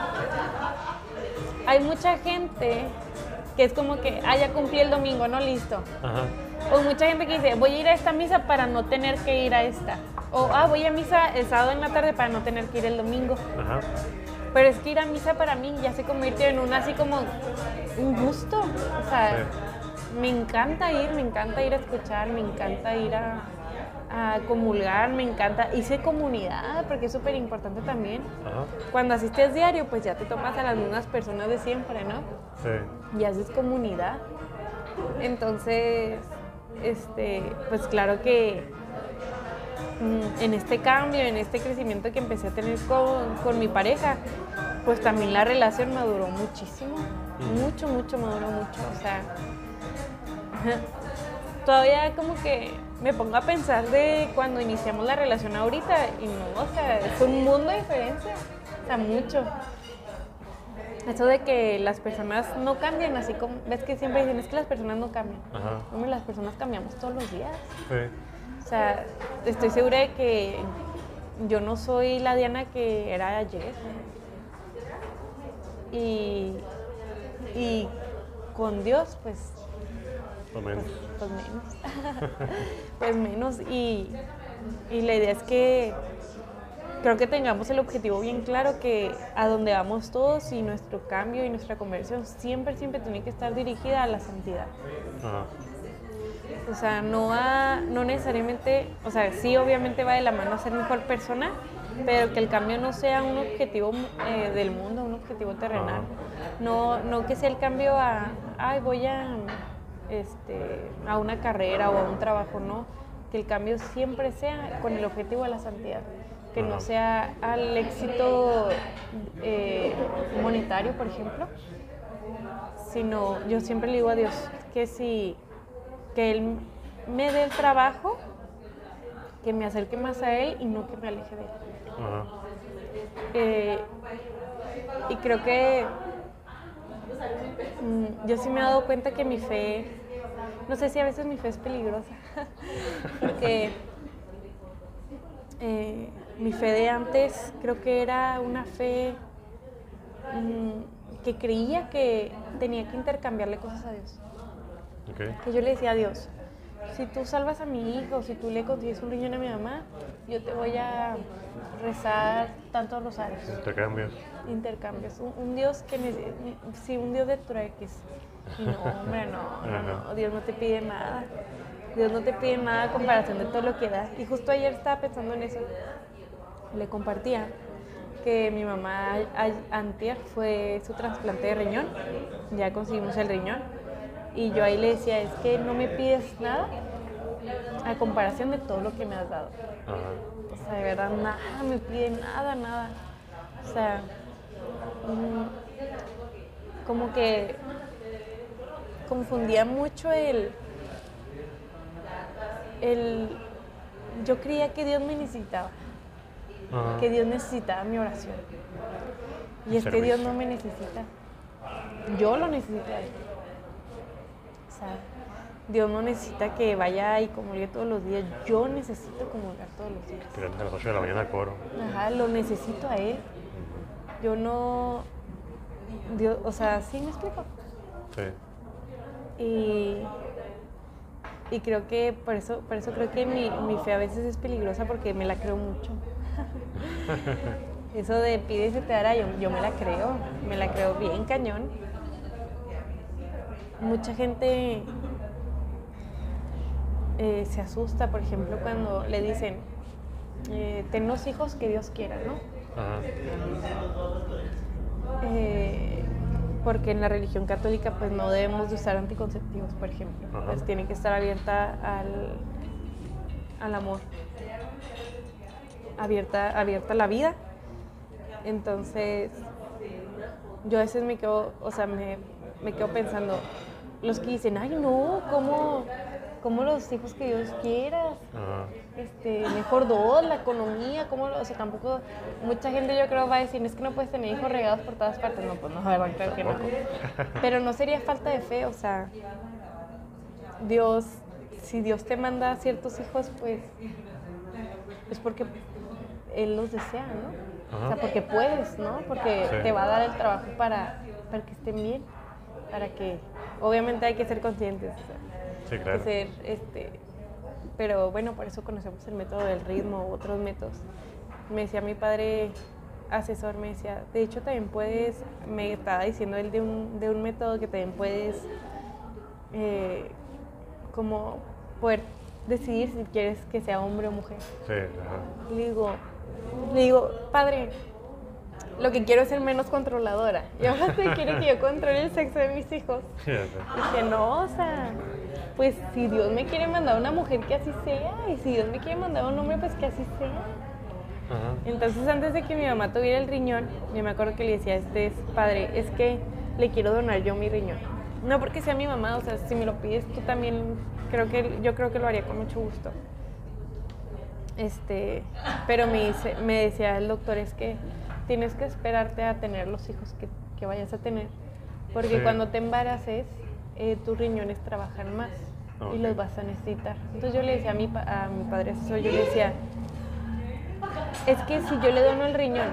Hay mucha gente que es como que, ah, ya cumplí el domingo, ¿no? Listo. Ajá. O mucha gente que dice, voy a ir a esta misa para no tener que ir a esta. O, ah, voy a misa el sábado en la tarde para no tener que ir el domingo. Ajá. Pero es que ir a misa para mí ya se convirtió en un así como un gusto. O sea, sí. me encanta ir, me encanta ir a escuchar, me encanta ir a, a comulgar, me encanta. Hice comunidad, porque es súper importante también. Ajá. Cuando asistes diario, pues ya te tomas a las mismas personas de siempre, ¿no? Sí. Y haces comunidad. Entonces, este, pues claro que en este cambio, en este crecimiento que empecé a tener con, con mi pareja, pues también la relación maduró muchísimo, mucho, mucho, maduró mucho, o sea, todavía como que me pongo a pensar de cuando iniciamos la relación ahorita y no, o sea, es un mundo de diferencia, o sea, mucho. Eso de que las personas no cambian, así como, ves que siempre dicen, es que las personas no cambian. Ajá. Hombre, las personas cambiamos todos los días. Sí. O sea, estoy segura de que yo no soy la Diana que era ayer. Y, y con Dios, pues... Pues menos. Pues, pues menos. Pues menos. Y, y la idea es que creo que tengamos el objetivo bien claro, que a donde vamos todos y nuestro cambio y nuestra conversión siempre, siempre tiene que estar dirigida a la santidad. Ajá. O sea, no, a, no necesariamente, o sea, sí obviamente va de la mano a ser mejor persona, pero que el cambio no sea un objetivo eh, del mundo, un objetivo terrenal. No, no que sea el cambio a, ay, voy a, este, a una carrera o a un trabajo, no. Que el cambio siempre sea con el objetivo de la santidad. Que no sea al éxito eh, monetario, por ejemplo, sino yo siempre le digo a Dios que si... que Él me dé el trabajo, que me acerque más a Él y no que me aleje de Él. Uh-huh. Eh, y creo que mm, yo sí me he dado cuenta que mi fe, no sé si a veces mi fe es peligrosa, porque eh, mi fe de antes creo que era una fe mm, que creía que tenía que intercambiarle cosas a Dios. Okay. Que yo le decía a Dios, si tú salvas a mi hijo, si tú le consigues un riñón a mi mamá, yo te voy a rezar tantos rosarios. Intercambios. Intercambios. Un, un Dios que me, sí, un Dios de trueques. Y no, hombre, no, no, no, Dios no te pide nada. Dios no te pide nada a comparación de todo lo que da. Y justo ayer estaba pensando en eso. Le compartía que mi mamá a, antier fue su trasplante de riñón. Ya conseguimos el riñón. Y yo ahí le decía, es que no me pides nada a comparación de todo lo que me has dado. Ajá. O sea, de verdad, nada me pide, nada, nada. O sea, mmm, como que confundía mucho el, el... Yo creía que Dios me necesitaba. Ajá. Que Dios necesitaba mi oración. Y es que Dios no me necesita. Yo lo necesito a Él. O sea, Dios no necesita que vaya y comulgue todos los días. Yo necesito comulgar todos los días. Pero a las ocho de la mañana al coro. Ajá, lo necesito a Él. Uh-huh. Yo no... Dios, o sea, ¿sí me explico? Sí. Y... Y creo que por eso, por eso creo que mi, mi fe a veces es peligrosa, porque me la creo mucho. Eso de pide y se te dará, yo, yo me la creo. Me la creo bien cañón. Mucha gente eh, se asusta, por ejemplo, cuando le dicen, eh, ten los hijos que Dios quiera, ¿no? Ajá. Eh, porque en la religión católica pues no debemos de usar anticonceptivos, por ejemplo. Ajá. Pues tiene que estar abierta al, al amor, abierta, abierta a la vida. Entonces, yo a veces me quedo, o sea, me, me quedo pensando, los que dicen, ay no, ¿cómo, cómo los hijos que Dios quiera? Ajá. Este, mejor dos, la economía, ¿cómo? O sea, tampoco, mucha gente yo creo va a decir, es que no puedes tener hijos regados por todas partes. No, pues no, la verdad, creo que no. Pero no sería falta de fe, o sea, Dios, si Dios te manda ciertos hijos, pues es porque Él los desea, ¿no? Ajá. O sea, porque puedes, ¿no? Porque sí. Te va a dar el trabajo para, para que estén bien, para que... Obviamente hay que ser conscientes, o sea, sí, claro. Hay que ser, este, pero bueno, por eso conocemos el método del ritmo u otros métodos. Me decía mi padre asesor me decía, de hecho también puedes, me estaba diciendo él de un, de un método que también puedes eh, como poder decidir si quieres que sea hombre o mujer. Sí, ajá. Le digo, le digo, padre, lo que quiero es ser menos controladora. Y ahora usted quiere que yo controle el sexo de mis hijos. Sí, sí. Dije, no, o sea, pues si Dios me quiere mandar a una mujer, que así sea. Y si Dios me quiere mandar a un hombre, pues que así sea. Ajá. Entonces, antes de que mi mamá tuviera el riñón, yo me acuerdo que le decía, este es, padre, es que le quiero donar yo mi riñón. No porque sea mi mamá, o sea, si me lo pides tú también, creo que, yo creo que lo haría con mucho gusto. Este, pero me, dice, me decía el doctor, es que tienes que esperarte a tener los hijos que, que vayas a tener, porque Sí. cuando te embaraces, eh, tus riñones trabajan más Ok. y los vas a necesitar. Entonces yo le decía a mi, pa- a mi padre asesor, yo le decía, es que si yo le dono el riñón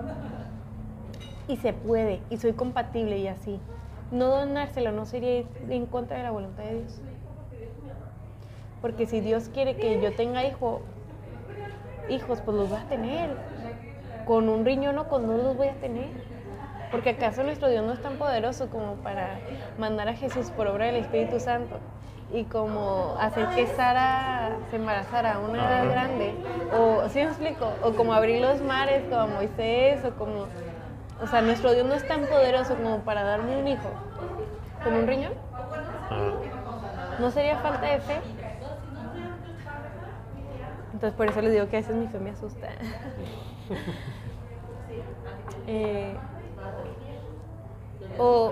y se puede y soy compatible y así, no donárselo no sería ir en contra de la voluntad de Dios. Porque si Dios quiere que yo tenga hijo, hijos, pues los voy a tener. Con un riñón o con dos los voy a tener. Porque acaso nuestro Dios no es tan poderoso como para mandar a Jesús por obra del Espíritu Santo y como hacer que Sara se embarazara a una edad Ajá. grande, o ¿sí me explico? O como abrir los mares como Moisés, o como, o sea, nuestro Dios no es tan poderoso como para darme un hijo con un riñón. Ajá. ¿No sería falta de fe? Entonces por eso les digo que a veces mi fe me asusta. eh, o,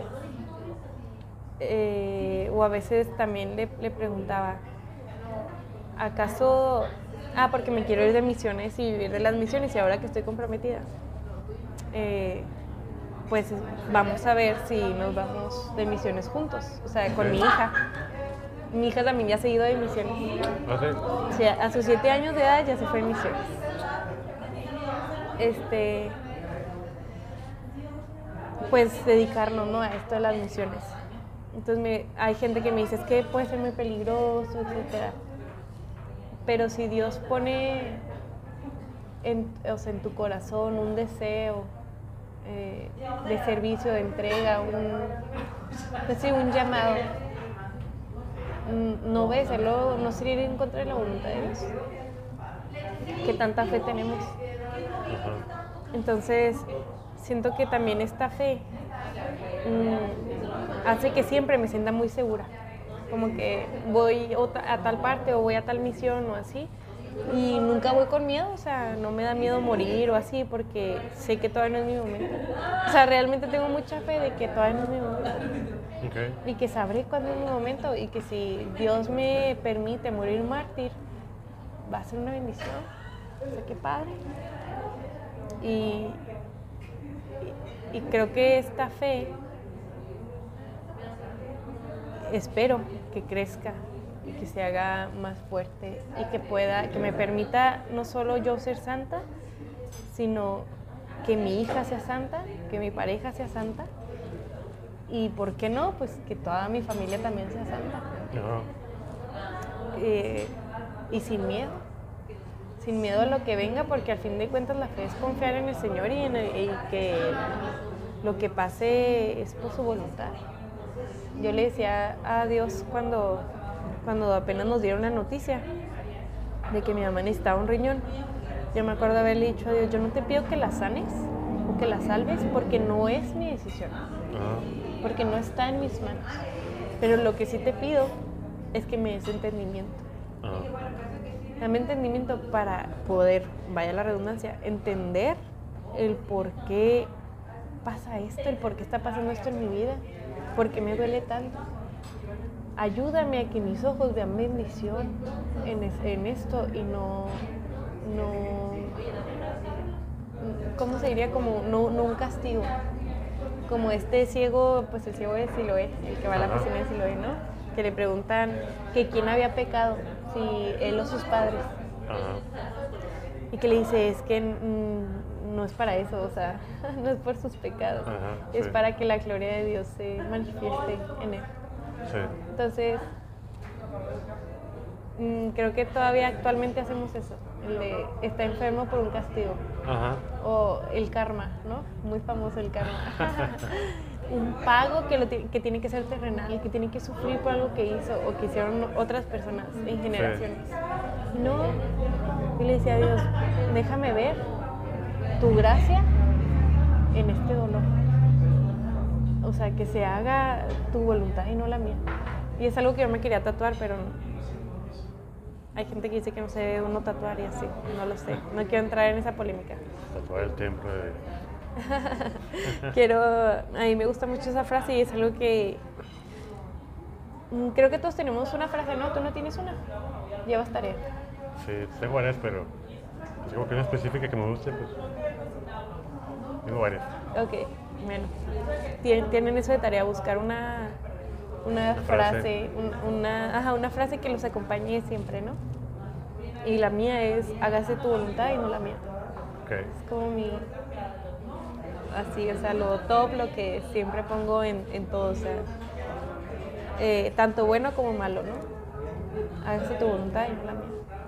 eh, o a veces también le, le preguntaba, ¿acaso? Ah, porque me quiero ir de misiones y vivir de las misiones y ahora que estoy comprometida, eh, pues vamos a ver si nos vamos de misiones juntos, o sea, con mi hija. Mi hija también ya se ha ido de misiones. ¿Ah, sí? O sea, a sus siete años de edad ya se fue de misiones. Este, pues dedicarnos, ¿no?, a esto de las misiones. Entonces me, hay gente que me dice, es que puede ser muy peligroso, etcétera. Pero si Dios pone en, o sea, en tu corazón un deseo eh, de servicio, de entrega, un, pues sí, un llamado, no obedecerlo no sería ir en contra de la voluntad de Dios. ¿Qué tanta fe tenemos? Ajá. Entonces, siento que también esta fe mmm, hace que siempre me sienta muy segura. Como que voy a tal parte o voy a tal misión o así. Y nunca voy con miedo, o sea, no me da miedo morir o así porque sé que todavía no es mi momento. O sea, realmente tengo mucha fe de que todavía no es mi momento. Okay. Y que sabré cuándo es mi momento y que si Dios me permite morir mártir, va a ser una bendición. O sea, qué padre. Y, y, y creo que esta fe, espero que crezca y que se haga más fuerte y que pueda, que me permita no solo yo ser santa, sino que mi hija sea santa, que mi pareja sea santa. Y por qué no, pues que toda mi familia también sea santa. No. Eh, y sin miedo, sin miedo a lo que venga, porque al fin de cuentas la fe es confiar en el Señor y, en el, y que lo que pase es por su voluntad. Yo le decía a Dios cuando, cuando apenas nos dieron la noticia de que mi mamá necesitaba un riñón, yo me acuerdo haberle dicho a Dios, yo no te pido que la sanes o que la salves porque no es mi decisión. Ajá. Porque no está en mis manos. Pero lo que sí te pido es que me des entendimiento. Ajá. Dame entendimiento para poder, vaya la redundancia, entender el por qué pasa esto, el por qué está pasando esto en mi vida, por qué me duele tanto. Ayúdame a que mis ojos vean bendición en, es, en esto y no, no, ¿cómo se diría? Como no, no un castigo. Como este ciego, pues el ciego de Siloé, el que va a la Ajá. piscina de Siloé, ¿no? Que le preguntan que quién había pecado, si él o sus padres. Ajá. Y que le dice, es que mm, no es para eso, o sea, no es por sus pecados, Ajá, es sí. para que la gloria de Dios se manifieste en él. Sí. Entonces, mm, creo que todavía actualmente hacemos eso, el de está enfermo por un castigo. Ajá. O el karma, ¿no? Muy famoso el karma. Un pago que, lo que tiene que ser terrenal, que tiene que sufrir por algo que hizo o que hicieron otras personas en generaciones. Sí. No, yo le decía a Dios, déjame ver tu gracia en este dolor. O sea, que se haga tu voluntad y no la mía. Y es algo que yo me quería tatuar, pero no. Hay gente que dice que no se debe uno tatuar y así, no lo sé. No quiero entrar en esa polémica. Tatuar el templo de... Quiero, a mí me gusta mucho esa frase y es algo que creo que todos tenemos una frase, ¿no? ¿Tú no tienes una? Llevas tarea. Sí, tengo varias, pero pues, como que una específica que me guste, pues tengo varias. Ok, bueno. Tienen eso de tarea, buscar una, una, una frase, frase un, una, ajá, una frase que los acompañe siempre, ¿no? Y la mía es, hágase tu voluntad y no la mía. Okay. Es como mi... Así, o sea, lo top, lo que siempre pongo en, en todo, o sea, eh, tanto bueno como malo, ¿no? Hágase tu voluntad y no la mía.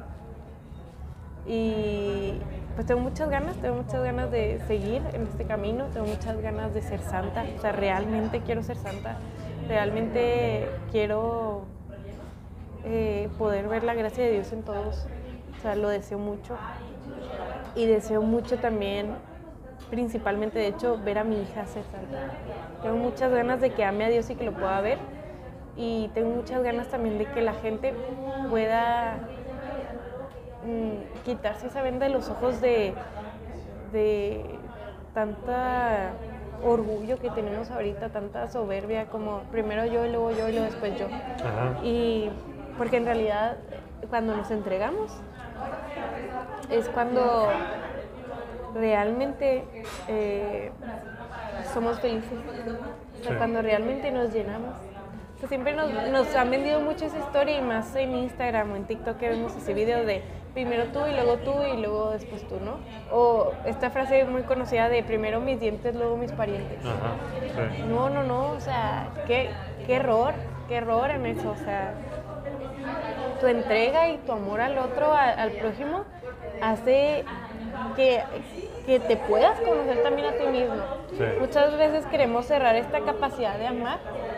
Y pues tengo muchas ganas, tengo muchas ganas de seguir en este camino, tengo muchas ganas de ser santa, o sea, realmente quiero ser santa, realmente quiero eh, poder ver la gracia de Dios en todos, o sea, lo deseo mucho y deseo mucho también, principalmente, de hecho, ver a mi hija ser santa. Tengo muchas ganas de que ame a Dios y que lo pueda ver. Y tengo muchas ganas también de que la gente pueda mmm, quitarse esa venda de los ojos de, de tanta orgullo que tenemos ahorita, tanta soberbia, como primero yo y luego yo y luego después yo. Ajá. Y porque en realidad, cuando nos entregamos, es cuando realmente eh, somos felices, o sea, sí. Cuando realmente nos llenamos. O sea, siempre nos, nos han vendido mucho esa historia y más en Instagram o en TikTok que vemos ese video de primero tú y luego tú y luego después tú, ¿no? O esta frase muy conocida de primero mis dientes, luego mis parientes. Ajá, sí. No, no, no, o sea, qué, qué error, qué error en eso, o sea, tu entrega y tu amor al otro, a, al prójimo, hace que, que te puedas conocer también a ti mismo. Sí. Muchas veces queremos cerrar esta capacidad de amar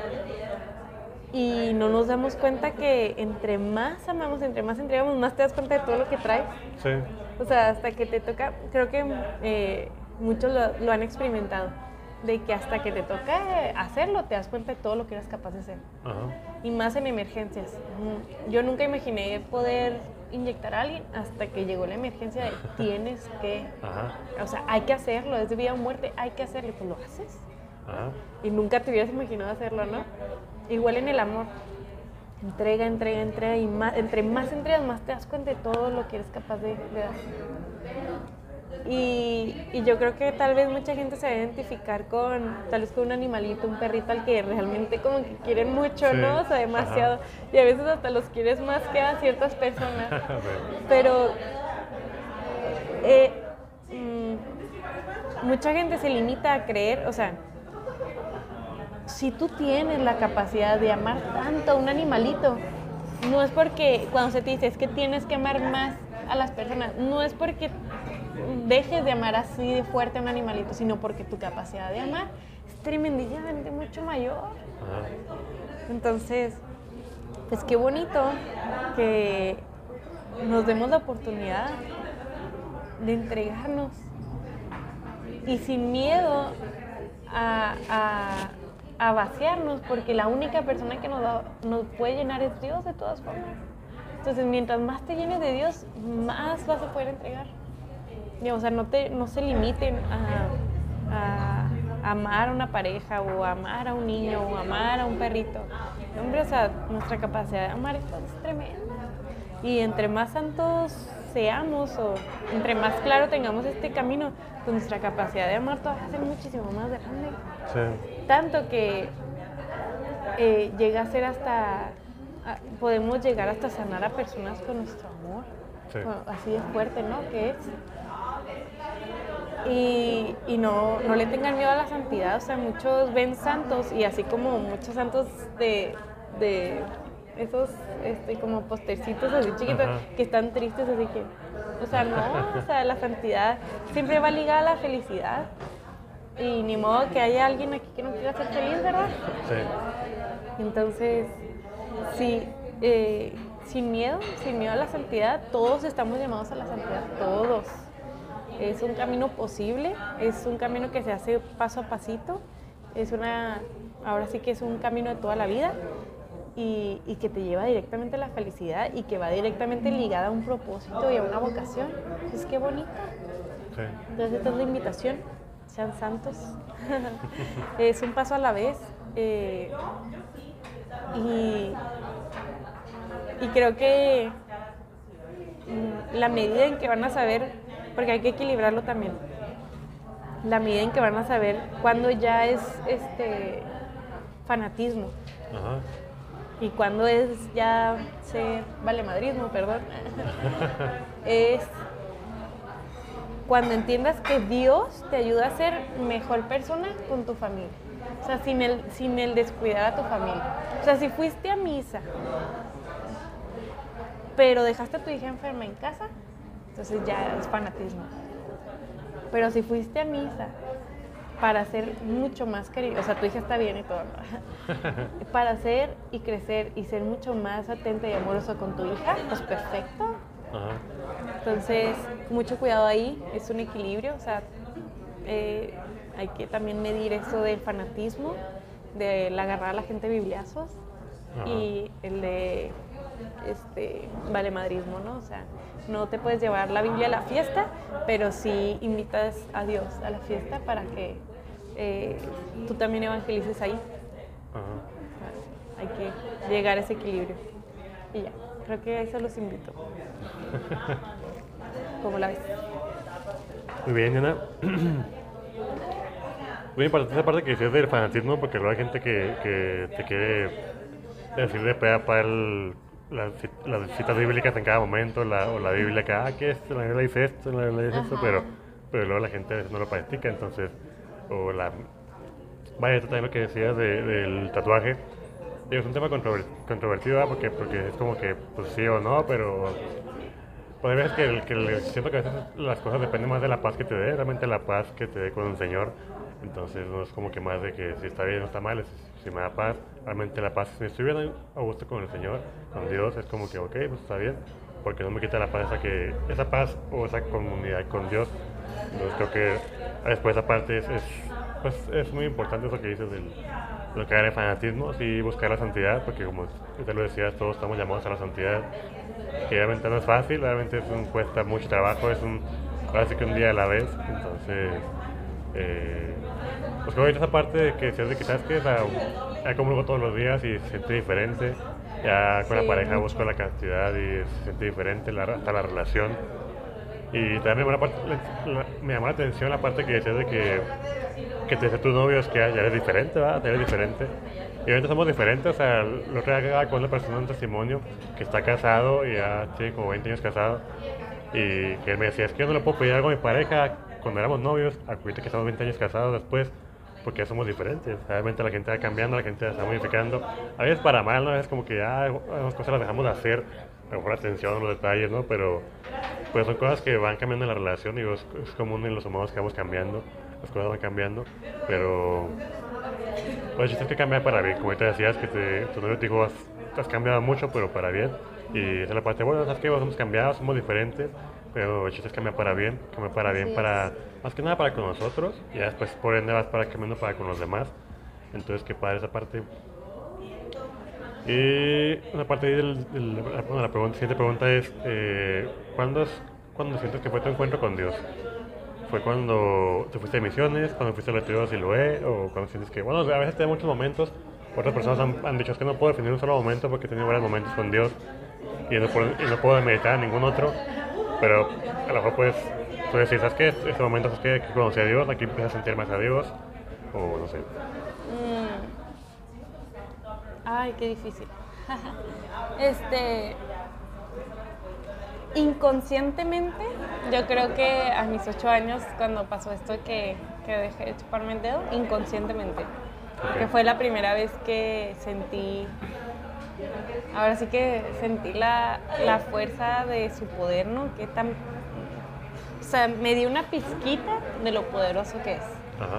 y no nos damos cuenta que entre más amamos, entre más entregamos, más te das cuenta de todo lo que traes. Sí. O sea, hasta que te toca, creo que eh, muchos lo, lo han experimentado, de que hasta que te toca hacerlo te das cuenta de todo lo que eres capaz de hacer. Ajá. Y más en emergencias. Yo nunca imaginé poder inyectar a alguien hasta que llegó la emergencia de tienes que, Ajá. o sea, hay que hacerlo, es de vida o muerte, hay que hacerlo, pues lo haces. Ajá. Y nunca te hubieras imaginado hacerlo, ¿no? Igual en el amor, entrega, entrega, entrega, y más, entre más entregas, más te das cuenta de todo lo que eres capaz de, de dar. Y, y yo creo que tal vez mucha gente se va a identificar con, tal vez con un animalito, un perrito al que realmente como que quieren mucho, sí. ¿no? O sea, demasiado. Ajá. Y a veces hasta los quieres más que a ciertas personas. Pero eh, mmm, mucha gente se limita a creer, o sea, si tú tienes la capacidad de amar tanto a un animalito, no es porque cuando se te dice es que tienes que amar más a las personas, no es porque dejes de amar así de fuerte a un animalito, sino porque tu capacidad de amar es tremendamente mucho mayor. Ajá. Entonces, pues qué bonito que nos demos la oportunidad de entregarnos y sin miedo a, a, a vaciarnos, porque la única persona que nos, da, nos puede llenar es Dios de todas formas. Entonces, mientras más te llenes de Dios, más vas a poder entregar. O sea, no, te, no se limiten a, a amar a una pareja o a amar a un niño o a amar a un perrito. Hombre, o sea, nuestra capacidad de amar es tremenda. Y entre más santos seamos o entre más claro tengamos este camino, pues nuestra capacidad de amar todavía va a ser muchísimo más grande. Sí. Tanto que eh, llega a ser hasta, a, podemos llegar hasta sanar a personas con nuestro amor. Sí. Bueno, así de fuerte, ¿no? Que es. Y, y no, no le tengan miedo a la santidad, o sea, muchos ven santos y así como muchos santos de, de esos este, como postercitos así chiquitos, ajá, que están tristes, así que, o sea, no, o sea, la santidad siempre va ligada a la felicidad. Y ni modo que haya alguien aquí que no quiera ser feliz, ¿verdad? Sí. Entonces, sí, eh, sin miedo, sin miedo a la santidad, todos estamos llamados a la santidad, todos. Es un camino posible, es un camino que se hace paso a pasito, es una, ahora sí que es un camino de toda la vida y, y que te lleva directamente a la felicidad y que va directamente ligada a un propósito y a una vocación. Es que bonito. Sí. Entonces, esta es la invitación. Sean santos. Es un paso a la vez. Eh, y, y creo que la medida en que van a saber, porque hay que equilibrarlo también, la medida en que van a saber cuándo ya es este fanatismo, ajá, y cuándo es ya ser valemadrismo, perdón, es cuando entiendas que Dios te ayuda a ser mejor persona con tu familia. O sea, sin el, sin el descuidar a tu familia. O sea, si fuiste a misa, pero dejaste a tu hija enferma en casa, entonces ya es fanatismo. Pero si fuiste a misa para ser mucho más querido, o sea, tu hija está bien y todo, ¿no? Para ser y crecer y ser mucho más atenta y amorosa con tu hija, pues perfecto. ajá. Entonces, mucho cuidado ahí, es un equilibrio, o sea, eh, hay que también medir eso del fanatismo, del agarrar a la gente bibliazos, ajá, y el de este valemadrismo, ¿no? O sea, no te puedes llevar la Biblia a la fiesta, pero sí invitas a Dios a la fiesta para que eh, tú también evangelices ahí. Ajá. Hay que llegar a ese equilibrio. Y ya, creo que a eso los invito. ¿Cómo la ves? Muy bien, Diana. Muy importante esa parte que decías del fanatismo, porque luego hay gente que, que te quiere decir de pe a pa el, las, las citas bíblicas en cada momento, la, o la Biblia que, ah, que esto, la Biblia dice esto, la Biblia dice esto, pero, pero luego la gente no lo practica, entonces, o la... Vaya, esto también lo que decías de, del tatuaje, digo, es un tema controvertido, ¿verdad? Porque, porque es como que, pues sí o no, pero... Pues hay veces que, el, que el, siento que a veces las cosas dependen más de la paz que te dé, realmente la paz que te dé con el Señor. Entonces no es como que más de que si está bien o está mal, es, si me da paz, realmente la paz, si estoy bien a gusto con el Señor, con Dios, es como que ok, pues está bien, porque no me quita la paz esa, que, esa paz o esa comunidad con Dios. Entonces creo que después esa parte es, es, pues, es muy importante eso que dices del lo que hay en el fanatismo, sí buscar la santidad, porque como usted lo decías, todos estamos llamados a la santidad, que obviamente no es fácil, obviamente es un, cuesta mucho trabajo, es un, casi que un día a la vez, entonces, eh, pues como esa parte de que decías de que sabes que ya comulgo todos los días y se siente diferente, ya con sí. La pareja busco la castidad y se siente diferente la, hasta la relación, y también me llamó la, parte, la, me llamó la atención la parte que decías de que que te dice tus novios que ya eres diferente, ¿verdad? Ya eres diferente. Y obviamente somos diferentes, o sea, lo que haga con una persona un testimonio que está casado y ya tiene como veinte años casado y que él me decía, es que yo no le puedo pedir algo a mi pareja cuando éramos novios, ahorita que estamos veinte años casados después, porque ya somos diferentes. Obviamente la gente va cambiando, la gente va modificando. A veces para mal, ¿no? A veces como que ya las cosas las dejamos de hacer, a lo mejor la atención, los detalles, ¿no? Pero pues son cosas que van cambiando en la relación y es, es común en los humanos que vamos cambiando. Las cosas van cambiando, pero pues el chiste es que cambia para bien, como ahorita decías que te, tu novio te dijo, has, has cambiado mucho, pero para bien, y esa es la parte, bueno, sabes que hemos cambiado, somos diferentes, pero el chiste es que cambia para bien, cambia para bien, para, más que nada para con nosotros, y ya después por ende vas para cambiando para con los demás, entonces qué padre esa parte. Y una parte ahí del, del, bueno, la pregunta, siguiente pregunta es, eh, ¿cuándo, es, ¿cuándo sientes que fue tu encuentro con Dios? ¿Fue cuando te fuiste de misiones, cuando fuiste al retiro de Siloé, o cuando sientes que, bueno, a veces te da muchos momentos, otras personas han, han dicho es que no puedo definir un solo momento porque he tenido varios momentos con Dios y no, puedo, y no puedo meditar en ningún otro, pero a lo mejor puedes, puedes decir, ¿sabes qué? Este momento es que, que conocí a Dios, aquí empiezas a sentir más a Dios, o no sé. Mm. Ay, qué difícil. este... Inconscientemente, yo creo que a mis ocho años, cuando pasó esto que, que dejé de chuparme el dedo, inconscientemente, porque fue la primera vez que sentí ahora sí que sentí la, la fuerza de su poder, ¿no? Que tan, o sea, me dio una pizquita de lo poderoso que es. Ajá.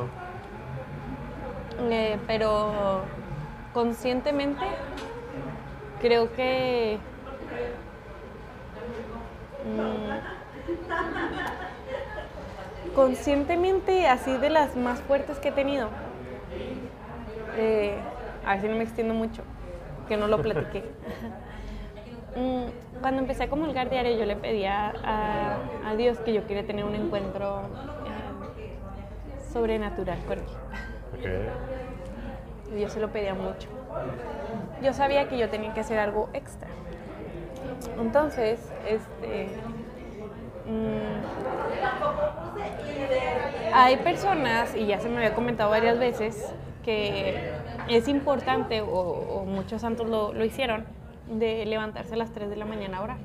Eh, pero conscientemente creo que mmm, conscientemente así de las más fuertes que he tenido, eh, a ver si no me extiendo mucho, que no lo platiqué. mm, cuando empecé a comulgar diario yo le pedía a, a Dios que yo quería tener un encuentro eh, sobrenatural con él. Okay. Y yo se lo pedía mucho. Yo sabía que yo tenía que hacer algo extra. Entonces, este, mmm, hay personas, y ya se me había comentado varias veces, que es importante, o, o muchos santos lo, lo hicieron, de levantarse a las tres de la mañana a orar.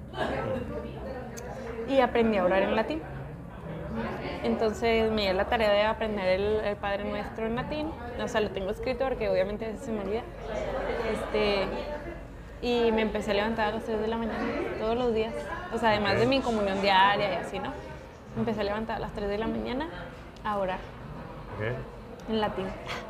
Y aprendí a orar en latín. Entonces me dio la tarea de aprender el, el Padre Nuestro en latín. O sea, lo tengo escrito porque obviamente a veces se me olvida. Este, y me empecé a levantar a las tres de la mañana todos los días. O sea, además de mi comunión diaria y así, ¿no? Me empecé a levantar a las tres de la mañana a orar. Okay. En latín.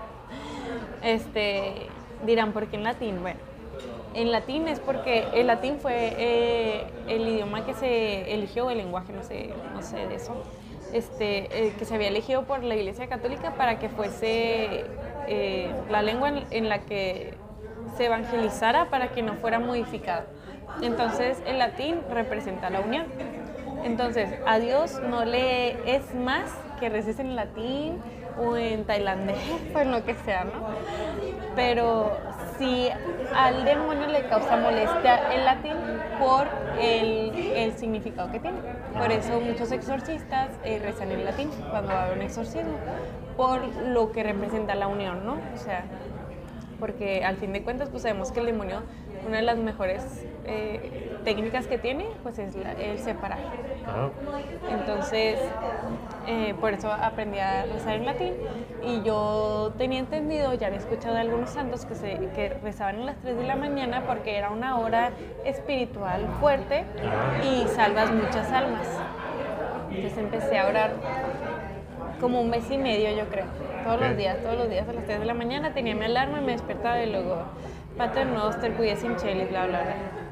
Este, dirán, ¿por qué en latín? Bueno, en latín es porque el latín fue eh, el idioma que se eligió, el lenguaje, no sé, no sé de eso. Este, eh, que se había elegido por la Iglesia Católica para que fuese eh, la lengua en, en la que se evangelizara, para que no fuera modificada. Entonces el latín representa la unión. Entonces a Dios no le es más que reces en latín o en tailandés o en lo que sea, ¿no? Pero si al demonio le causa molestia el latín por el, el significado que tiene. Por eso muchos exorcistas eh, rezan en latín cuando va a haber un exorcismo, por lo que representa la unión, ¿no? O sea, porque al fin de cuentas pues sabemos que el demonio, una de las mejores eh, técnicas que tiene, pues es la, el separar. Ajá. Entonces, eh, por eso aprendí a rezar en latín, y yo tenía entendido, ya había escuchado de algunos santos que, se, que rezaban a las tres de la mañana porque era una hora espiritual fuerte y salvas muchas almas. Entonces empecé a orar como un mes y medio, yo creo, todos Okay. los días, todos los días a las tres de la mañana tenía mi alarma y me despertaba y luego Pater Noster, cuide sin chelis, bla, bla,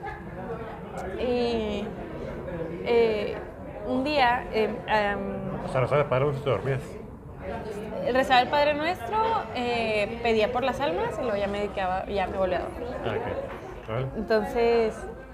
bla. Y eh, un día eh, um, O sea, rezar el Padre Nuestro te dormías. rezaba el Padre Nuestro, eh, pedía por las almas y luego ya me dedicaba, ya me volvía a dormir. Ah, ok. ¿Vale? Entonces,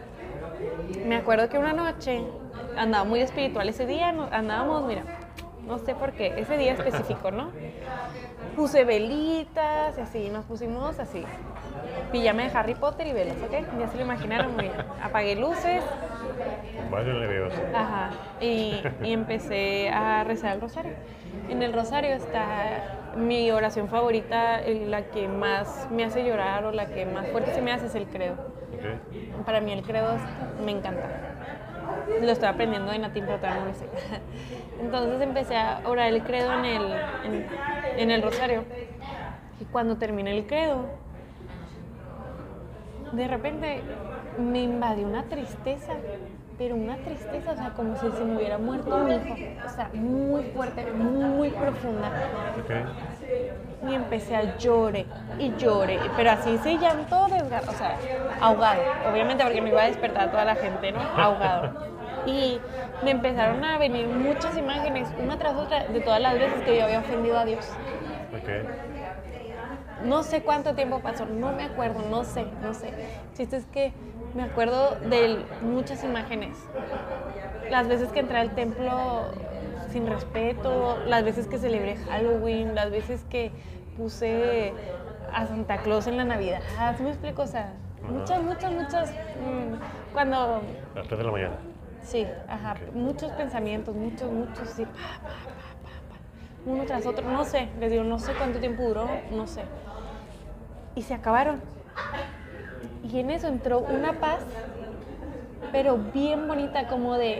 me acuerdo que una noche andaba muy espiritual ese día, no- andábamos, mira, no sé por qué, ese día específico, ¿no? Puse velitas y así, nos pusimos así, pijama de Harry Potter y velas, ¿ok? Ya se lo imaginaron muy bien. Apagué luces, Vale, le veo. ajá, y, y empecé a rezar el rosario. En el rosario está mi oración favorita, el- la que más me hace llorar o la que más fuerte se me hace es el credo. Ok. Para mí el credo es- me encanta. Lo estoy aprendiendo en latín, pero todavía no lo sé. Entonces empecé a orar el credo en el, en, en el rosario. Y cuando terminé el credo, de repente me invadió una tristeza, pero una tristeza, o sea, como si se me hubiera muerto un hijo. O sea, muy fuerte, muy profunda. Ok. Y empecé a llorar y lloré, pero así ese llanto desgarrado, o sea, ahogado, obviamente porque me iba a despertar a toda la gente, ¿no? Ahogado. Y me empezaron a venir muchas imágenes, una tras otra, de todas las veces que yo había ofendido a Dios. Ok. No sé cuánto tiempo pasó, no me acuerdo, no sé, no sé. El chiste es que me acuerdo de muchas imágenes. Las veces que entré al templo sin respeto, las veces que celebré Halloween, las veces que puse a Santa Claus en la Navidad. ¿Sí me explico? O sea, muchas, muchas, muchas. Mmm, cuando. A las tres de la mañana. Sí, ajá, Ok. muchos pensamientos, muchos, muchos, sí, pa, pa, pa, pa, pa, uno tras otro, no sé, les digo, no sé cuánto tiempo duró, no sé. Y se acabaron. Y en eso entró una paz, pero bien bonita, como de,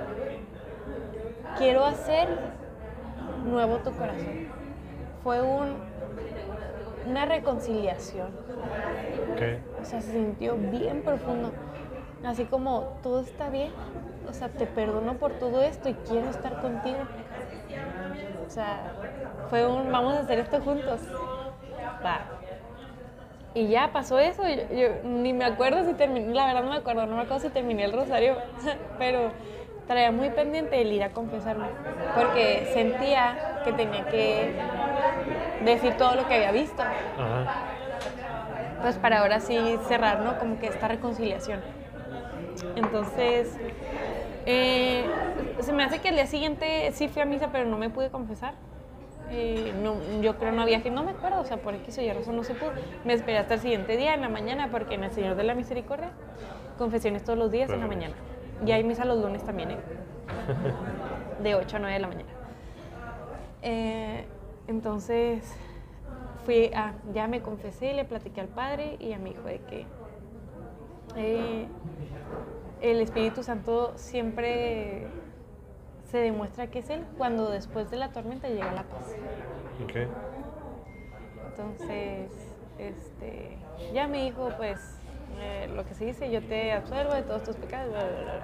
quiero hacer nuevo tu corazón. Fue un, una reconciliación. Okay. O sea, se sintió bien profundo. Así como, todo está bien. O sea, te perdono por todo esto y quiero estar contigo. O sea, fue un, vamos a hacer esto juntos. Va. Y ya pasó eso. Yo, yo ni me acuerdo si terminé, la verdad no me acuerdo, no me acuerdo si terminé el rosario. Pero traía muy pendiente el ir a confesarme. Porque sentía que tenía que decir todo lo que había visto. Ajá. Pues para ahora sí cerrar, ¿no? Como que esta reconciliación. Entonces, eh, se me hace que el día siguiente sí fui a misa, pero no me pude confesar. Eh, no, yo creo no había que, no me acuerdo, o sea, por X o Y razón no se pudo. Me esperé hasta el siguiente día, en la mañana, porque en el Señor de la Misericordia, confesiones todos los días pues en la mañana. Y hay misa los lunes también, ¿eh? De ocho a nueve de la mañana. Eh, entonces, fui a, ya me confesé, le platiqué al padre y a mi hijo de que eh, el Espíritu Santo siempre se demuestra que es Él cuando después de la tormenta llega la paz. Okay. Entonces, este, ya me dijo, pues, eh, lo que se dice, yo te absuelvo de todos tus pecados, bla, bla, bla.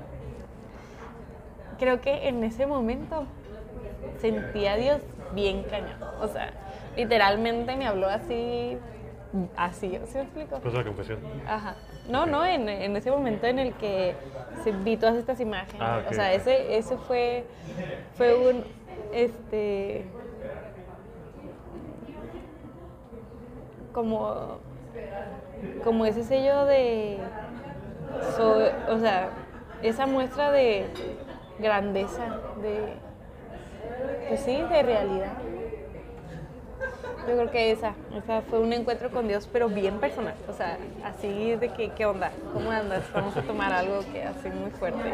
Creo que en ese momento sentí a Dios bien cañón. O sea, literalmente me habló así, así, ¿sí me explico? Pues la confesión. Ajá. No, no, en, en ese momento en el que se vi todas estas imágenes. Ah, okay. O sea, ese, ese fue, fue un, este, como, como ese sello de, so, o sea, esa muestra de grandeza, de, pues sí, de realidad. Yo creo que esa, esa fue un encuentro con Dios, pero bien personal. O sea, así de que, ¿qué onda? ¿Cómo andas? Vamos a tomar algo que así muy fuerte.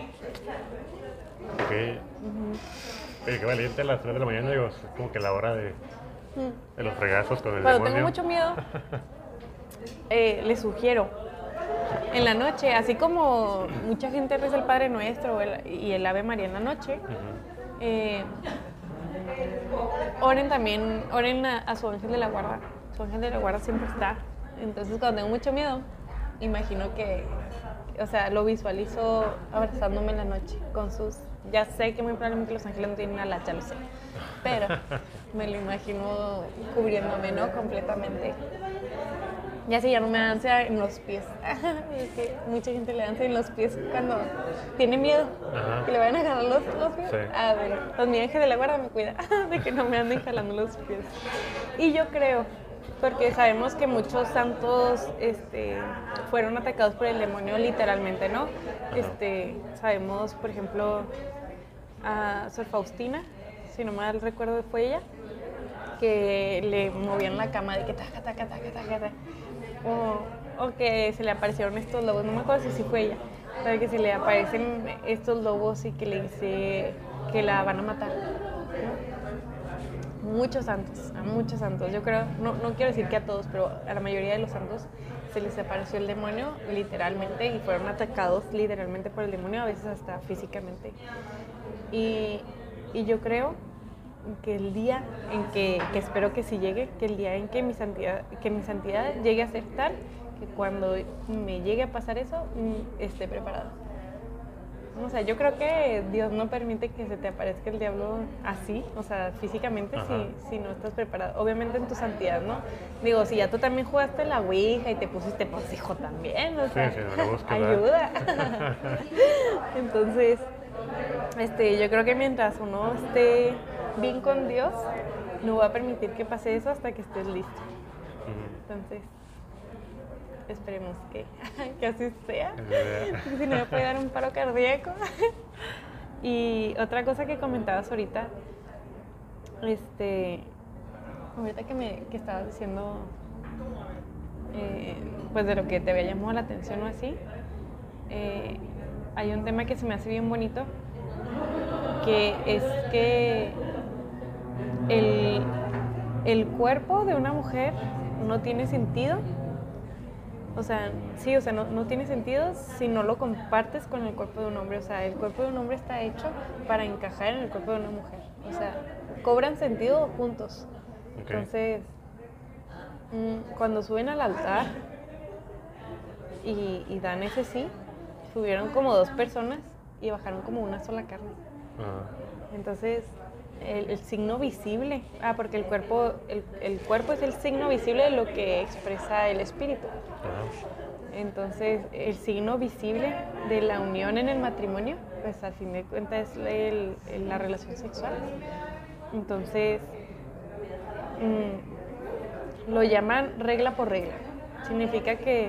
Ok. Uh-huh. Oye, qué valiente a las tres de la mañana, digo, es como que la hora de, uh-huh. de los fregazos con el Cuando demonio. tengo mucho miedo, eh, les sugiero, en la noche, así como mucha gente reza el Padre Nuestro el, y el Ave María en la noche, uh-huh. eh, oren también, oren a, a su ángel de la guarda. Su ángel de la guarda siempre está. Entonces, cuando tengo mucho miedo, imagino que, o sea, lo visualizo abrazándome en la noche con sus... Ya sé que muy probablemente los ángeles no tienen ala, ya lo sé. Pero me lo imagino cubriéndome, ¿no? Completamente. Ya sé, ya no me da ansia en los pies. Es que mucha gente le da ansia en los pies cuando tiene miedo. Ajá. Que le vayan a jalar los, los pies. Sí. A ver, pues mi ángel de la guarda me cuida de que no me anden jalando los pies. Y yo creo, porque sabemos que muchos santos este, fueron atacados por el demonio literalmente, ¿no? Este, sabemos, por ejemplo, a Sor Faustina, si no mal recuerdo fue ella, que le movían la cama de que taca, taca, taca, taca, taca. O, o que se le aparecieron estos lobos, no me acuerdo si sí fue ella, pero que se le aparecen estos lobos y que le dice que la van a matar, ¿no? Muchos santos, a muchos santos, yo creo, no, no quiero decir que a todos, pero a la mayoría de los santos se les apareció el demonio literalmente y fueron atacados literalmente por el demonio, a veces hasta físicamente. Y, y yo creo que el día en que, que espero que sí llegue, que el día en que mi santidad, que mi santidad llegue a ser tal, que cuando me llegue a pasar eso, esté preparada. O sea, yo creo que Dios no permite que se te aparezca el diablo así, o sea, físicamente, si, si no estás preparado. Obviamente en tu santidad, ¿no? Digo, si ya tú también jugaste la ouija y te pusiste pues hijo también, o sea, sí, sí, no busques, ayuda. Entonces, este, yo creo que mientras uno esté bien con Dios, no va a permitir que pase eso hasta que estés listo. Uh-huh. Entonces, esperemos que, que así sea, porque si no me puede dar un paro cardíaco. Y otra cosa que comentabas ahorita, este, ahorita que, me, que estabas diciendo, eh, pues de lo que te había llamado la atención o así, eh, hay un tema que se me hace bien bonito, que es que el, el cuerpo de una mujer no tiene sentido. O sea, sí, o sea, no, no tiene sentido si no lo compartes con el cuerpo de un hombre. O sea, el cuerpo de un hombre está hecho para encajar en el cuerpo de una mujer. O sea, cobran sentido juntos. Okay. Entonces, Cuando suben al altar y, y dan ese sí, subieron como dos personas y bajaron como una sola carne. Uh-huh. Entonces, el, el signo visible, ah, porque el cuerpo, el, el cuerpo es el signo visible de lo que expresa el espíritu. Uh-huh. Entonces, el signo visible de la unión en el matrimonio, pues al fin de cuentas es el, el, la relación sexual. Entonces, mmm, lo llaman regla por regla. Significa que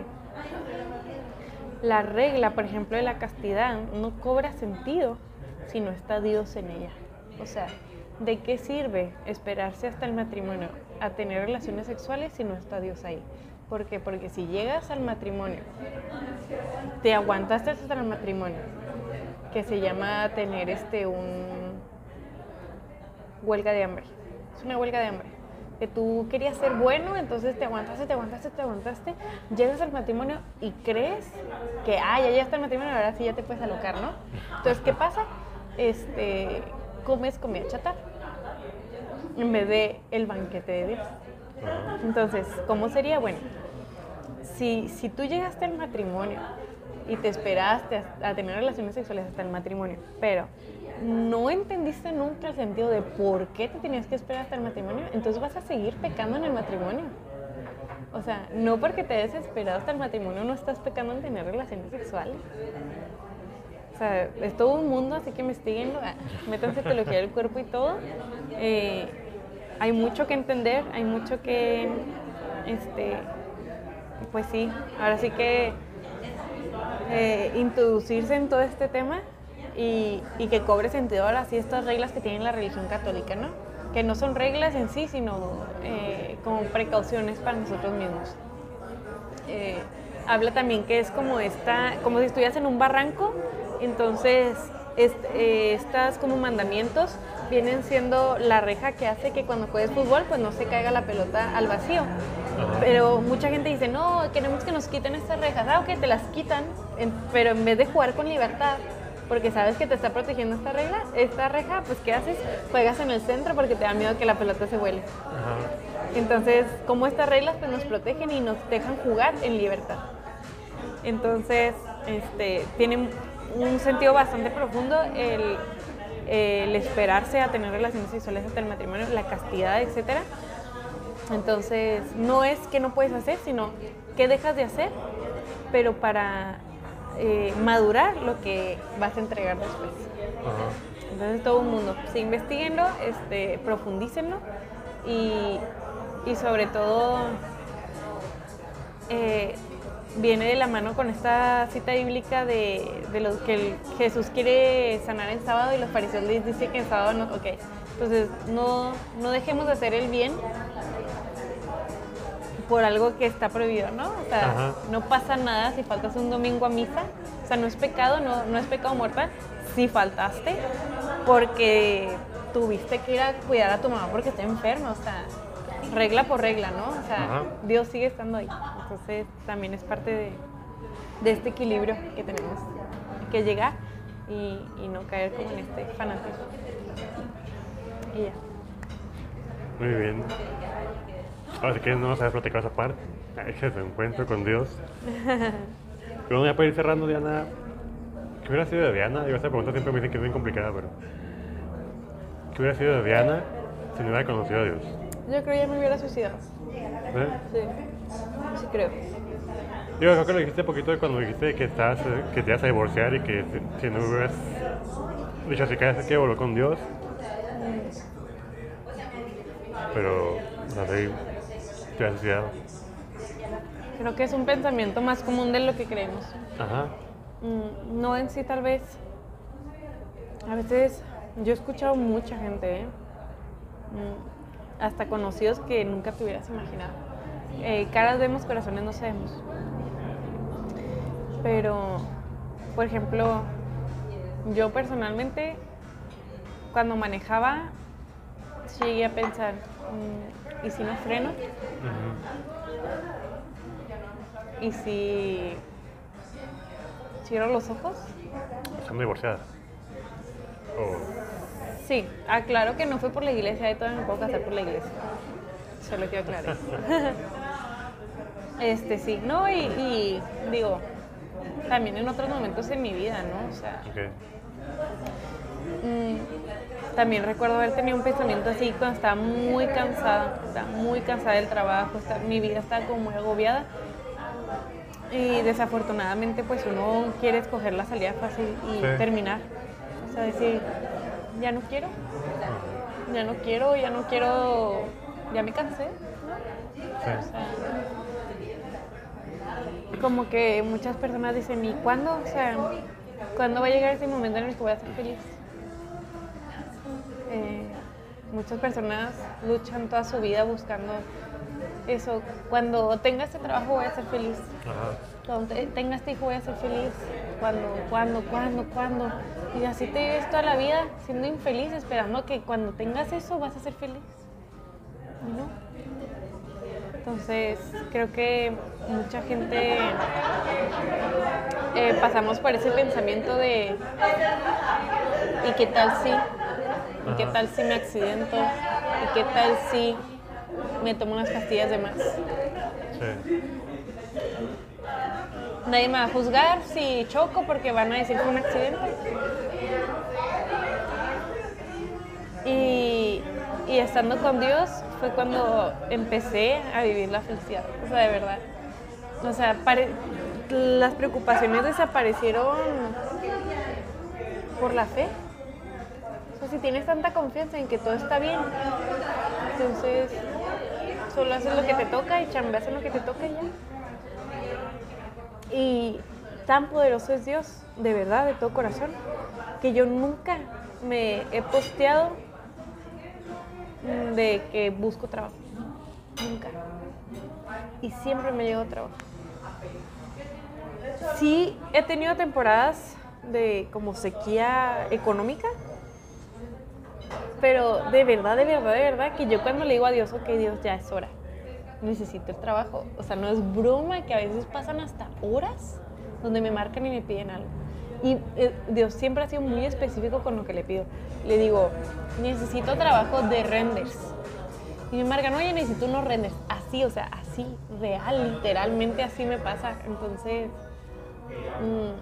la regla, por ejemplo, de la castidad no cobra sentido si no está Dios en ella. O sea, ¿de qué sirve esperarse hasta el matrimonio a tener relaciones sexuales si no está Dios ahí? ¿Por qué? Porque si llegas al matrimonio, te aguantaste hasta el matrimonio, que se llama tener este un huelga de hambre. Es una huelga de hambre. Que tú querías ser bueno, entonces te aguantaste, te aguantaste, te aguantaste, llegas al matrimonio y crees que, ah, ya llegaste al matrimonio, ahora sí ya te puedes alocar, ¿no? Entonces, ¿qué pasa? Este, comes comida chatarra en vez de el banquete de Dios. Entonces, ¿cómo sería? Bueno, si, si tú llegaste al matrimonio y te esperaste a, a tener relaciones sexuales hasta el matrimonio, pero no entendiste nunca el sentido de por qué te tenías que esperar hasta el matrimonio, entonces vas a seguir pecando en el matrimonio. O sea, no porque te hayas esperado hasta el matrimonio no estás pecando en tener relaciones sexuales. O sea, es todo un mundo, así que investiguenlo, métanse teología del cuerpo y todo. Eh, hay mucho que entender, hay mucho que, este, pues sí, ahora sí que eh, introducirse en todo este tema. Y, y que cobre sentido ahora sí estas reglas que tiene la religión católica, ¿no? Que no son reglas en sí, sino eh, como precauciones para nosotros mismos. Eh, habla también que es como esta, como si estuvieras en un barranco, entonces est, eh, estas como mandamientos vienen siendo la reja que hace que cuando juegues fútbol pues no se caiga la pelota al vacío. Ajá. Pero mucha gente dice, no, queremos que nos quiten estas rejas. Ah, ok, te las quitan, en, pero en vez de jugar con libertad, porque sabes que te está protegiendo esta regla, esta reja, pues ¿qué haces? Juegas en el centro porque te da miedo que la pelota se vuele. Ajá. Entonces, como estas reglas pues nos protegen y nos dejan jugar en libertad. Entonces, este, tiene un sentido bastante profundo el, el esperarse a tener relaciones sexuales hasta el matrimonio, la castidad, etcétera. Entonces, no es que no puedes hacer, sino que dejas de hacer, pero para Eh, madurar lo que vas a entregar después. Uh-huh. Entonces todo el mundo, sí, investiguenlo, este, profundícenlo y, y sobre todo eh, viene de la mano con esta cita bíblica de, de los que el, Jesús quiere sanar en sábado y los fariseos les dicen que en sábado no, ok, entonces no, no dejemos de hacer el bien por algo que está prohibido, ¿no? O sea, ajá, no pasa nada si faltas un domingo a misa, o sea, no es pecado, no, no es pecado mortal si faltaste porque tuviste que ir a cuidar a tu mamá porque está enferma, o sea, regla por regla, ¿no? O sea, ajá, Dios sigue estando ahí, entonces también es parte de, de este equilibrio que tenemos que llegar y, y no caer como en este fanatismo. Y ya. Muy bien. Ahora si quieres no vas a platicar esa parte, ese encuentro con Dios. Pero ya para ir cerrando, Diana, ¿qué hubiera sido de Diana? Digo, esta pregunta siempre me dicen que es bien complicada, pero ¿qué hubiera sido de Diana si no hubiera conocido a Dios? Yo creo que ya me hubiera suicidado. ¿Eh? Sí, sí creo. Yo creo que lo dijiste un poquito de cuando dijiste que, estabas, que te ibas a divorciar y que si, si no hubieras dicho así que que volvió con Dios. Mm. Pero, así, te has suicidado. Creo que es un pensamiento más común de lo que creemos. Ajá. Mm, no en sí, tal vez. A veces, yo he escuchado mucha gente, ¿eh? Mm, hasta conocidos que nunca te hubieras imaginado. Eh, caras vemos, corazones no sabemos. Pero, por ejemplo, yo personalmente, cuando manejaba, llegué a pensar, ¿y si no freno? Uh-huh. ¿Y si cierro los ojos? ¿Están divorciadas? Oh. Sí, aclaro que no fue por la iglesia, y todavía me puedo casar por la iglesia. Solo quiero aclarar eso. Este, sí, no, y, y digo, también en otros momentos en mi vida, ¿no? O sea, Okay. mm, también recuerdo haber tenido un pensamiento así cuando estaba muy cansada, estaba muy cansada del trabajo, estaba- mi vida estaba como muy agobiada. Y desafortunadamente pues uno quiere escoger la salida fácil y Sí. terminar. O sea, decir, ya no quiero, ya no quiero, ya no quiero, ya me cansé, ¿no? Sí. O sea, como que muchas personas dicen, ¿y cuándo? O sea, ¿cuándo va a llegar ese momento en el que voy a ser feliz? Eh, muchas personas luchan toda su vida buscando eso. Cuando tenga este trabajo voy a ser feliz. Ajá. Cuando te- tenga este hijo voy a ser feliz. Cuando, cuando, cuando, cuando. Y así te vives toda la vida siendo infeliz, esperando que cuando tengas eso vas a ser feliz. ¿Y no? Entonces, creo que mucha gente eh, pasamos por ese pensamiento de ¿y qué tal si? ¿Y qué Ajá. tal si me accidento? ¿Y qué tal si me tomo unas pastillas de más? Sí. Nadie me va a juzgar si choco porque van a decir que fue un accidente. Y, y estando con Dios fue cuando empecé a vivir la felicidad. O sea, de verdad. O sea, pare- las preocupaciones desaparecieron por la fe. O sea, si tienes tanta confianza en que todo está bien, entonces solo haces lo que te toca y chambeas en lo que te toca y ya. Y tan poderoso es Dios, de verdad, de todo corazón, que yo nunca me he posteado de que busco trabajo. Nunca. Y siempre me llegó trabajo. Sí he tenido temporadas de como sequía económica, pero de verdad, de verdad, de verdad, que yo cuando le digo a Dios, ok, Dios, ya es hora, necesito el trabajo. O sea, no es broma que a veces pasan hasta horas donde me marcan y me piden algo. Y eh, Dios siempre ha sido muy específico con lo que le pido. Le digo, necesito trabajo de renders. Y me marcan, oye, necesito unos renders. Así, o sea, así, real, literalmente así me pasa. Entonces, mmm,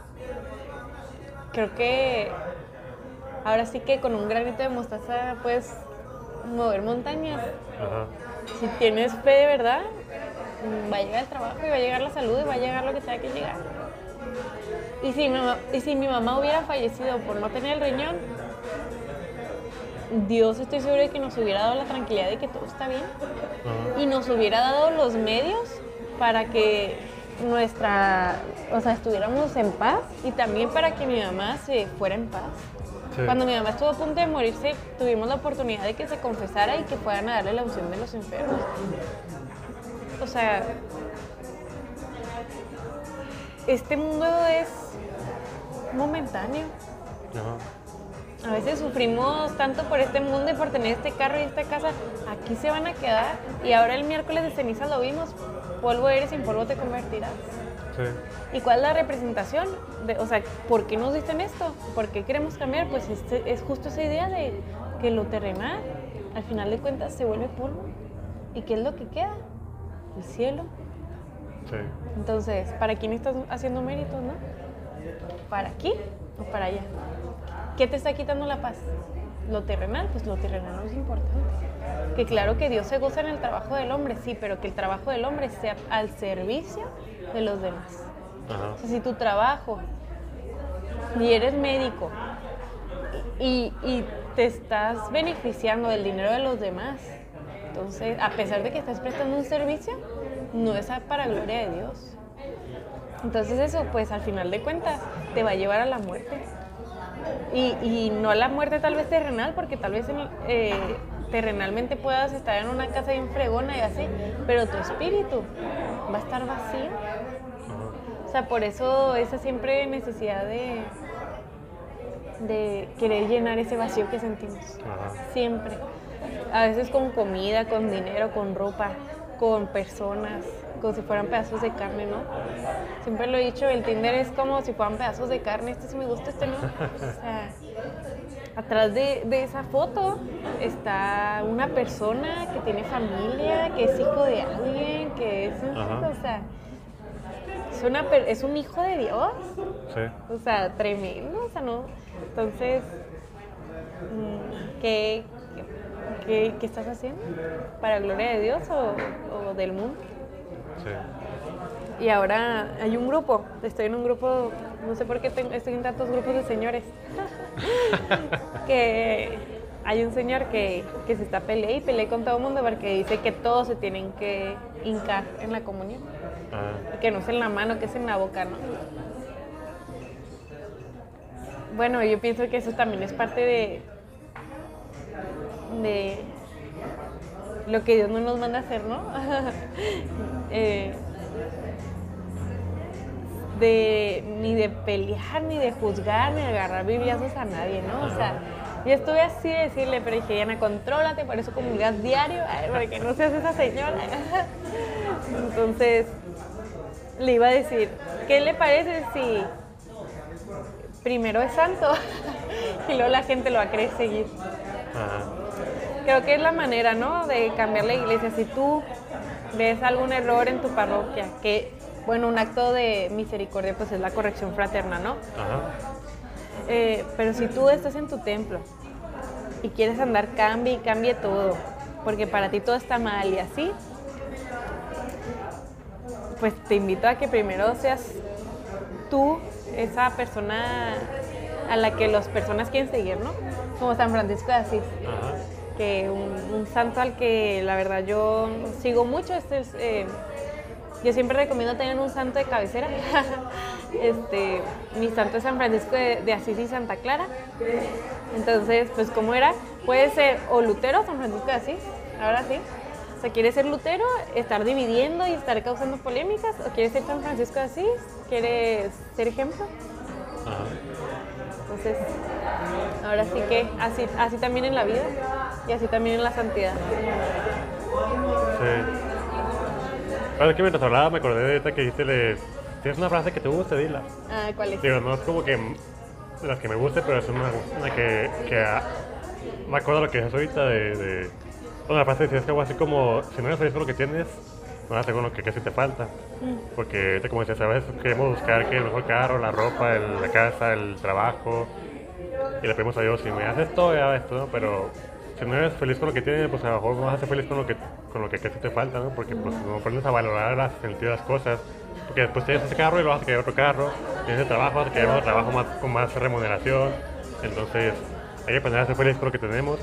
creo que ahora sí que con un granito de mostaza puedes mover montañas. Ajá. Si tienes fe de verdad, va a llegar el trabajo y va a llegar la salud y va a llegar lo que tenga que llegar. Y si mi, ma- y si mi mamá hubiera fallecido por no tener el riñón, Dios estoy segura de que nos hubiera dado la tranquilidad de que todo está bien. Ajá. Y nos hubiera dado los medios para que nuestra, o sea, estuviéramos en paz y también para que mi mamá se fuera en paz. Sí. Cuando mi mamá estuvo a punto de morirse, tuvimos la oportunidad de que se confesara y que fueran a darle la unción de los enfermos. O sea, este mundo es momentáneo. Ajá. A veces sufrimos tanto por este mundo y por tener este carro y esta casa. Aquí se van a quedar. Y ahora el miércoles de ceniza lo vimos. Polvo eres y en polvo te convertirás. Sí. ¿Y cuál es la representación? De, o sea, ¿por qué nos dicen esto? ¿Por qué queremos cambiar? Pues este, es justo esa idea de que lo terrenal, al final de cuentas, se vuelve polvo. ¿Y qué es lo que queda? El cielo. Sí. Entonces, ¿para quién estás haciendo méritos, no? ¿Para aquí o para allá? ¿Qué te está quitando la paz? Lo terrenal, pues lo terrenal no es importante. Que claro que Dios se goza en el trabajo del hombre, sí, pero que el trabajo del hombre sea al servicio de los demás. Ajá. O sea, si tu trabajo y eres médico y, y te estás beneficiando del dinero de los demás, entonces, a pesar de que estás prestando un servicio, no es para gloria de Dios. Entonces eso, pues al final de cuentas, te va a llevar a la muerte. Y, y no a la muerte tal vez terrenal, porque tal vez en, eh, terrenalmente puedas estar en una casa bien fregona y así, pero tu espíritu va a estar vacío. O sea, por eso esa siempre necesidad de, de querer llenar ese vacío que sentimos. Ajá. Siempre. A veces con comida, con dinero, con ropa, con personas, como si fueran pedazos de carne, ¿no? Siempre lo he dicho, el Tinder es como si fueran pedazos de carne, este sí me gusta, este no. O sea, atrás de, de esa foto está una persona que tiene familia, que es hijo de alguien, que es, Ajá. o sea, es, una, per- es un hijo de Dios, Sí. o sea, tremendo, o sea, no, entonces, mm, ¿qué, qué, qué estás haciendo? ¿Para gloria de Dios o, o del mundo? Sí. Y ahora hay un grupo, estoy en un grupo, no sé por qué tengo, estoy en tantos grupos de señores, que hay un señor que, que se está peleando y pelea con todo el mundo porque dice que todos se tienen que hincar en la comunión, Ah, y que no es en la mano, que es en la boca, ¿no? Bueno, yo pienso que eso también es parte de, de lo que Dios no nos manda a hacer, ¿no? eh, de ni de pelear, ni de juzgar, ni de agarrar bibliazos a nadie, ¿no? O sea, yo estuve así de decirle, pero dije, Diana, contrólate, por eso comulgas diario, ay, para que no seas esa señora. Entonces, le iba a decir, ¿qué le parece si primero es santo y luego la gente lo va a querer seguir? ajá. Creo que es la manera, ¿no?, de cambiar la iglesia. Si tú ves algún error en tu parroquia, que, bueno, un acto de misericordia, pues es la corrección fraterna, ¿no? Ajá. Eh, pero si tú estás en tu templo y quieres andar cambie y cambie todo, porque para ti todo está mal y así, pues te invito a que primero seas tú esa persona a la que las personas quieren seguir, ¿no? Como San Francisco de Asís. Ajá. Que un, un santo al que la verdad yo sigo mucho. Este es, eh, yo siempre recomiendo tener un santo de cabecera. este, mi santo es San Francisco de, de Asís y Santa Clara. Entonces, pues, ¿cómo era? Puede ser o Lutero o San Francisco de Asís, ahora sí. O sea, ¿quieres ser Lutero, estar dividiendo y estar causando polémicas? ¿O quieres ser San Francisco de Asís? ¿Quieres ser ejemplo? Ajá. Entonces, ahora sí que así, así también en la vida y así también en la santidad. Sí. Bueno, que mientras hablaba me acordé de ahorita que dijiste, le... tienes una frase que te guste, dila. Ah, ¿cuál es? Digo, no es como que de las que me guste, pero es una, una que, que ah, me acuerdo lo que es ahorita de... de bueno, la frase decía es que algo así como, si no eres feliz con lo que tienes, no vas a con lo que casi te falta. Porque ahorita, como decías, a veces queremos buscar que el mejor carro, la ropa, el- la casa, el trabajo, y le pedimos a Dios, si me haces esto, ya esto, ¿no? Pero si no eres feliz con lo que tienes, pues a lo mejor no vas a ser feliz con lo que, con lo que casi te falta, ¿no? Porque pues no aprendes a valorar las sentido de las cosas. Porque después tienes ese carro y lo vas a querer otro carro, tienes ese trabajo, vas a querer otro trabajo más, con más remuneración. Entonces, hay que aprender a ser feliz con lo que tenemos.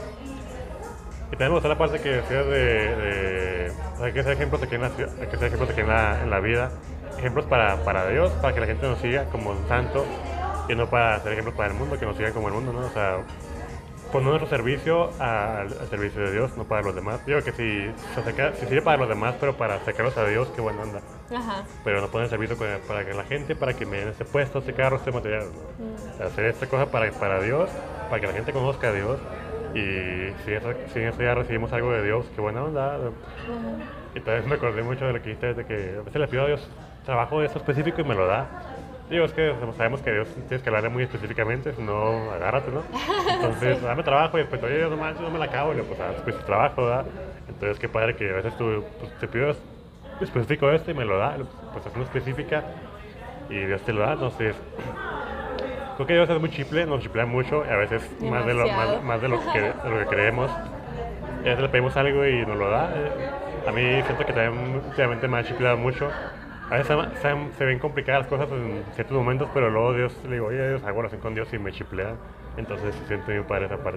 Y también me gustó la parte que decías de, de o sea, hay que ser ejemplos aquí en la, ciudad- hay que ser ejemplos aquí en la, en la vida, ejemplos para, para Dios, para que la gente nos siga como un santo, y no para ser ejemplos para el mundo, que nos sigan como el mundo, ¿no? O sea, poner nuestro servicio al, al servicio de Dios, no para los demás. Digo que si, se acerca- si sirve para los demás, pero para acercarlos a Dios, qué buena onda. Ajá. Pero no poner servicio con- para que la gente, para que me den este puesto, este carro, este material. ¿no? O sea, hacer esta cosa para, para Dios, para que la gente conozca a Dios. Y si, eso, si en eso ya recibimos algo de Dios, qué buena onda. Y también me acordé mucho de lo que dijiste, de que a veces le pido a Dios trabajo de eso específico y me lo da. Digo, es que sabemos que Dios tienes que hablarle muy específicamente, si no, agárrate, ¿no? Entonces, sí. Dame trabajo y después, oye, no manches, no me la acabo, y yo, pues, ah, pues tu trabajo, ¿verdad? Entonces, qué padre que a veces tú, pues, te pido específico esto y me lo da, pues es una específica y Dios te lo da, entonces... Creo que Dios es muy chiple, nos chiplea mucho, y a veces más de, lo, más, más de, lo que, de lo que creemos. Y a veces le pedimos algo y nos lo da. A mí siento que también últimamente me ha chipleado mucho. A veces se, se, se ven complicadas las cosas en ciertos momentos, pero luego Dios le digo, oye, Dios, hago oración con Dios y me chiplea. Entonces se siente muy padre esa parte.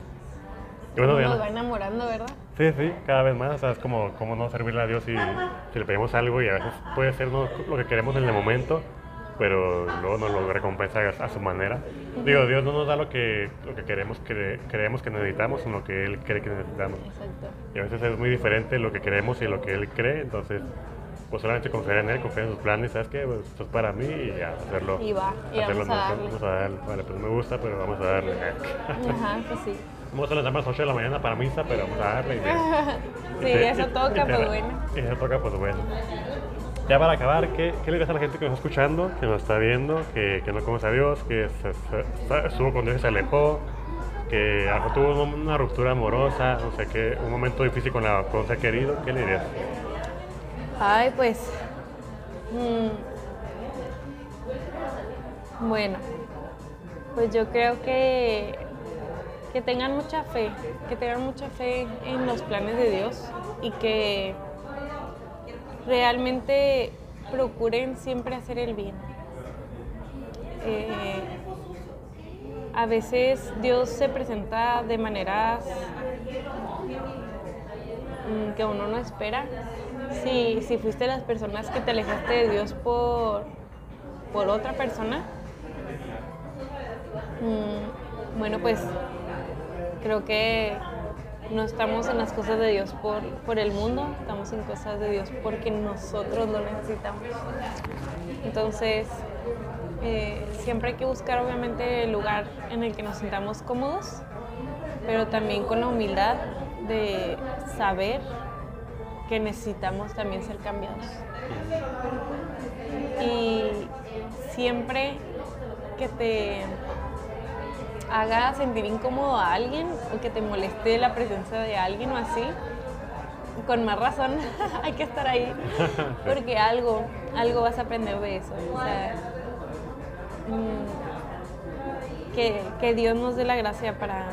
Y bueno, nos va enamorando, ¿verdad? Sí, sí, cada vez más. O sea, es como, como no servirle a Dios si, si le pedimos algo y a veces puede ser no lo que queremos en el momento, pero luego nos lo recompensa a, a su manera. Uh-huh. Digo, Dios no nos da lo que, lo que queremos, cre, creemos que necesitamos, sino lo que Él cree que necesitamos. Exacto. Y a veces es muy diferente lo que queremos y lo que Él cree, entonces pues solamente confiar en Él, confiar en sus planes, ¿sabes qué? Pues esto es para mí y ya, hacerlo. Y va, y hacerlo, vamos a darle. Vamos a darle. Vale, pues no me gusta, pero vamos a darle. Ajá, pues sí. Vamos a levantarme a las ocho de la mañana para misa, pero vamos a darle. Y sí, y te, eso toca, y te, pues bueno. Y eso toca, pues bueno. Ya para acabar, ¿qué, qué le dices a la gente que nos está escuchando, que nos está viendo, que, que no conoce a Dios, que se, se, se, estuvo con Dios y se alejó, que a lo mejor tuvo una ruptura amorosa, o sea, que un momento difícil con, la, con un ser querido, ¿qué le dirías? Ay, pues... mmm, bueno, pues yo creo que, que tengan mucha fe, que tengan mucha fe en los planes de Dios y que realmente procuren siempre hacer el bien. Eh, a veces Dios se presenta de maneras mm, que uno no espera. Si, si fuiste de las personas que te alejaste de Dios por, por otra persona, mm, bueno, pues creo que no estamos en las cosas de Dios por, por el mundo, estamos en cosas de Dios porque nosotros lo necesitamos. Entonces, eh, siempre hay que buscar obviamente el lugar en el que nos sintamos cómodos, pero también con la humildad de saber que necesitamos también ser cambiados. Y siempre que te haga sentir incómodo a alguien o que te moleste la presencia de alguien o así, con más razón hay que estar ahí, porque algo, algo vas a aprender de eso. O sea, mmm, que, que Dios nos dé la gracia para,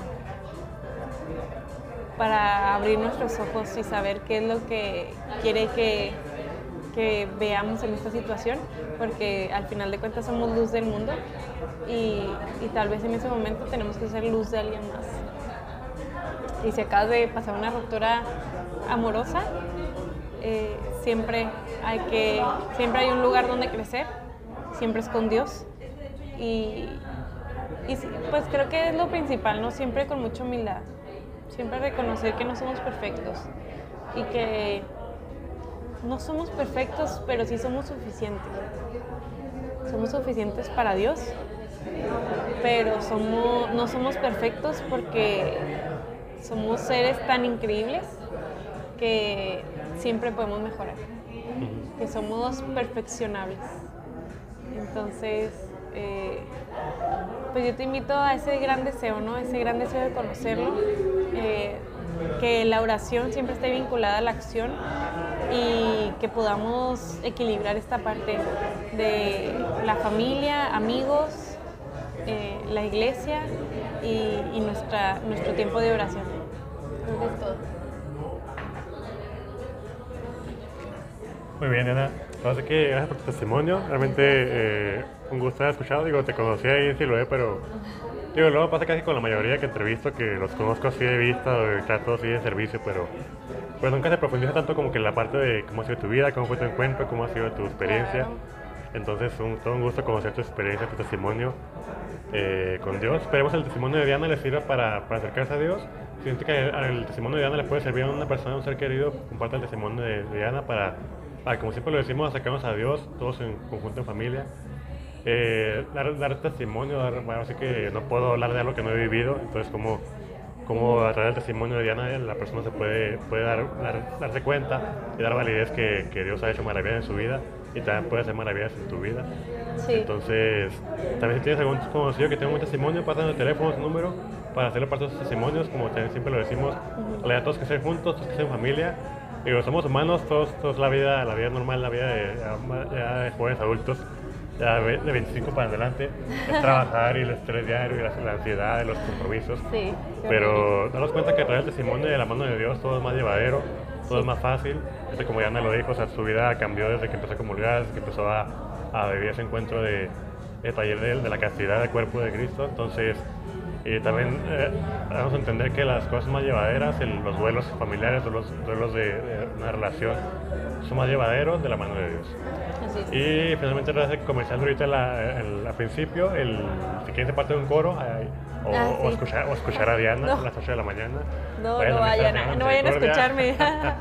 para abrir nuestros ojos y saber qué es lo que quiere que, que veamos en esta situación, porque al final de cuentas somos luz del mundo y, y tal vez en ese momento tenemos que ser luz de alguien más. Y si acabas de pasar una ruptura amorosa, eh, siempre hay que, siempre hay un lugar donde crecer, siempre es con Dios y, y pues creo que es lo principal, ¿no? Siempre con mucha humildad, siempre reconocer que no somos perfectos y que no somos perfectos, pero sí somos suficientes. Somos suficientes para Dios, pero somos, no somos perfectos porque somos seres tan increíbles que siempre podemos mejorar, que somos perfeccionables. Entonces, eh, pues yo te invito a ese gran deseo, ¿no? Ese gran deseo de conocerlo, eh, que la oración siempre esté vinculada a la acción y que podamos equilibrar esta parte de la familia, amigos, eh, la iglesia y, y nuestra, nuestro tiempo de oración. Creo que es todo. Muy bien, Diana. Así que gracias por tu testimonio. Realmente eh, un gusto haber escuchado. Digo, te conocí ahí en Siloé, pero digo, luego pasa casi con la mayoría que entrevisto que los conozco así de vista o de trato así de servicio, pero pues nunca se profundiza tanto como que en la parte de cómo ha sido tu vida, cómo fue tu encuentro, cómo ha sido tu experiencia. Entonces, un, todo un gusto conocer tu experiencia, tu testimonio eh, con Dios. Esperemos el testimonio de Diana les sirva para, para acercarse a Dios. Si siente que el, el testimonio de Diana le puede servir a una persona, a un ser querido, comparta el testimonio de, de Diana para, para, como siempre lo decimos, acercarnos a Dios, todos en conjunto, en familia. Eh, dar, dar testimonio, dar, bueno, así que no puedo hablar de algo que no he vivido, entonces como, como a través del testimonio de Diana la persona se puede, puede dar, dar, darse cuenta y dar validez que, que Dios ha hecho maravillas en su vida y también puede hacer maravillas en tu vida. Sí. Entonces, también si tienes algún conocido que tenga un testimonio, pasan el teléfono, su número, para hacerle parte de sus testimonios, como siempre lo decimos, uh-huh. La idea todos que ser juntos, todos que ser familia. Digo, somos humanos, todos, todos la vida, la vida normal, la vida de, ya de jóvenes adultos, ya de veinticinco para adelante, es trabajar y el estrés diario y la, la ansiedad, los compromisos. Sí, pero darnos cuenta que a través del testimonio de la mano de Dios todo es más llevadero, todo sí. es más fácil. Este, como Diana lo dijo, o sea, su vida cambió desde que empezó a comulgar, desde que empezó a, a vivir ese encuentro de, de taller de, de la castidad del cuerpo de Cristo. Entonces, y también eh, vamos a entender que las cosas más llevaderas, el, los duelos familiares, los duelos de, de una relación, son más llevaderos de la mano de Dios. Así es. Y finalmente, comenzando ahorita la, el, al principio, el, si quieren ser parte de un coro, hay, o, ah, sí. o, escuchar, o escuchar a Diana no. a las ocho de la mañana. No, vayan no vayan a, no vayan a escucharme.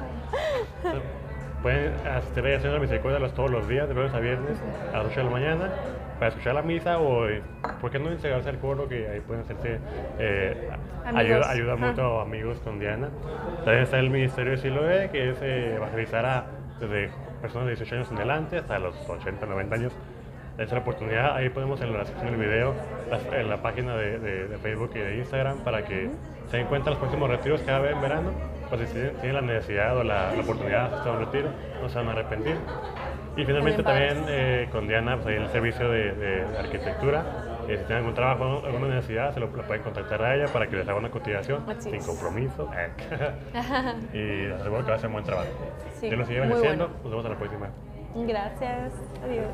Pueden asistir a la misericordia todos los días, de lunes a viernes, a las ocho de la mañana, para escuchar la misa o, ¿por qué no integrarse al coro? Que ahí pueden hacerse, eh, ayuda, ayuda mucho a amigos con Diana. También está el Ministerio de Siloé, que es eh, evangelizar a, desde personas de dieciocho años en adelante hasta los ochenta, noventa años. dense la oportunidad. Ahí ponemos en la descripción del video, la, en la página de, de, de Facebook y de Instagram, para que uh-huh. se den cuenta los próximos retiros que va a haber en verano. Pues si tienen, tienen la necesidad o la, la oportunidad de hacer un retiro, no se van a arrepentir. Y finalmente también eh, con Diana, pues ahí en el servicio de, de, de arquitectura, eh, si tienen algún trabajo, alguna necesidad, se lo, lo pueden contactar a ella para que les haga una cotización Así sin es. compromiso. y les aseguro que va a ser un buen trabajo. Sí, Yo lo sigo bendiciendo, bueno. Nos vemos a la próxima. Gracias, adiós.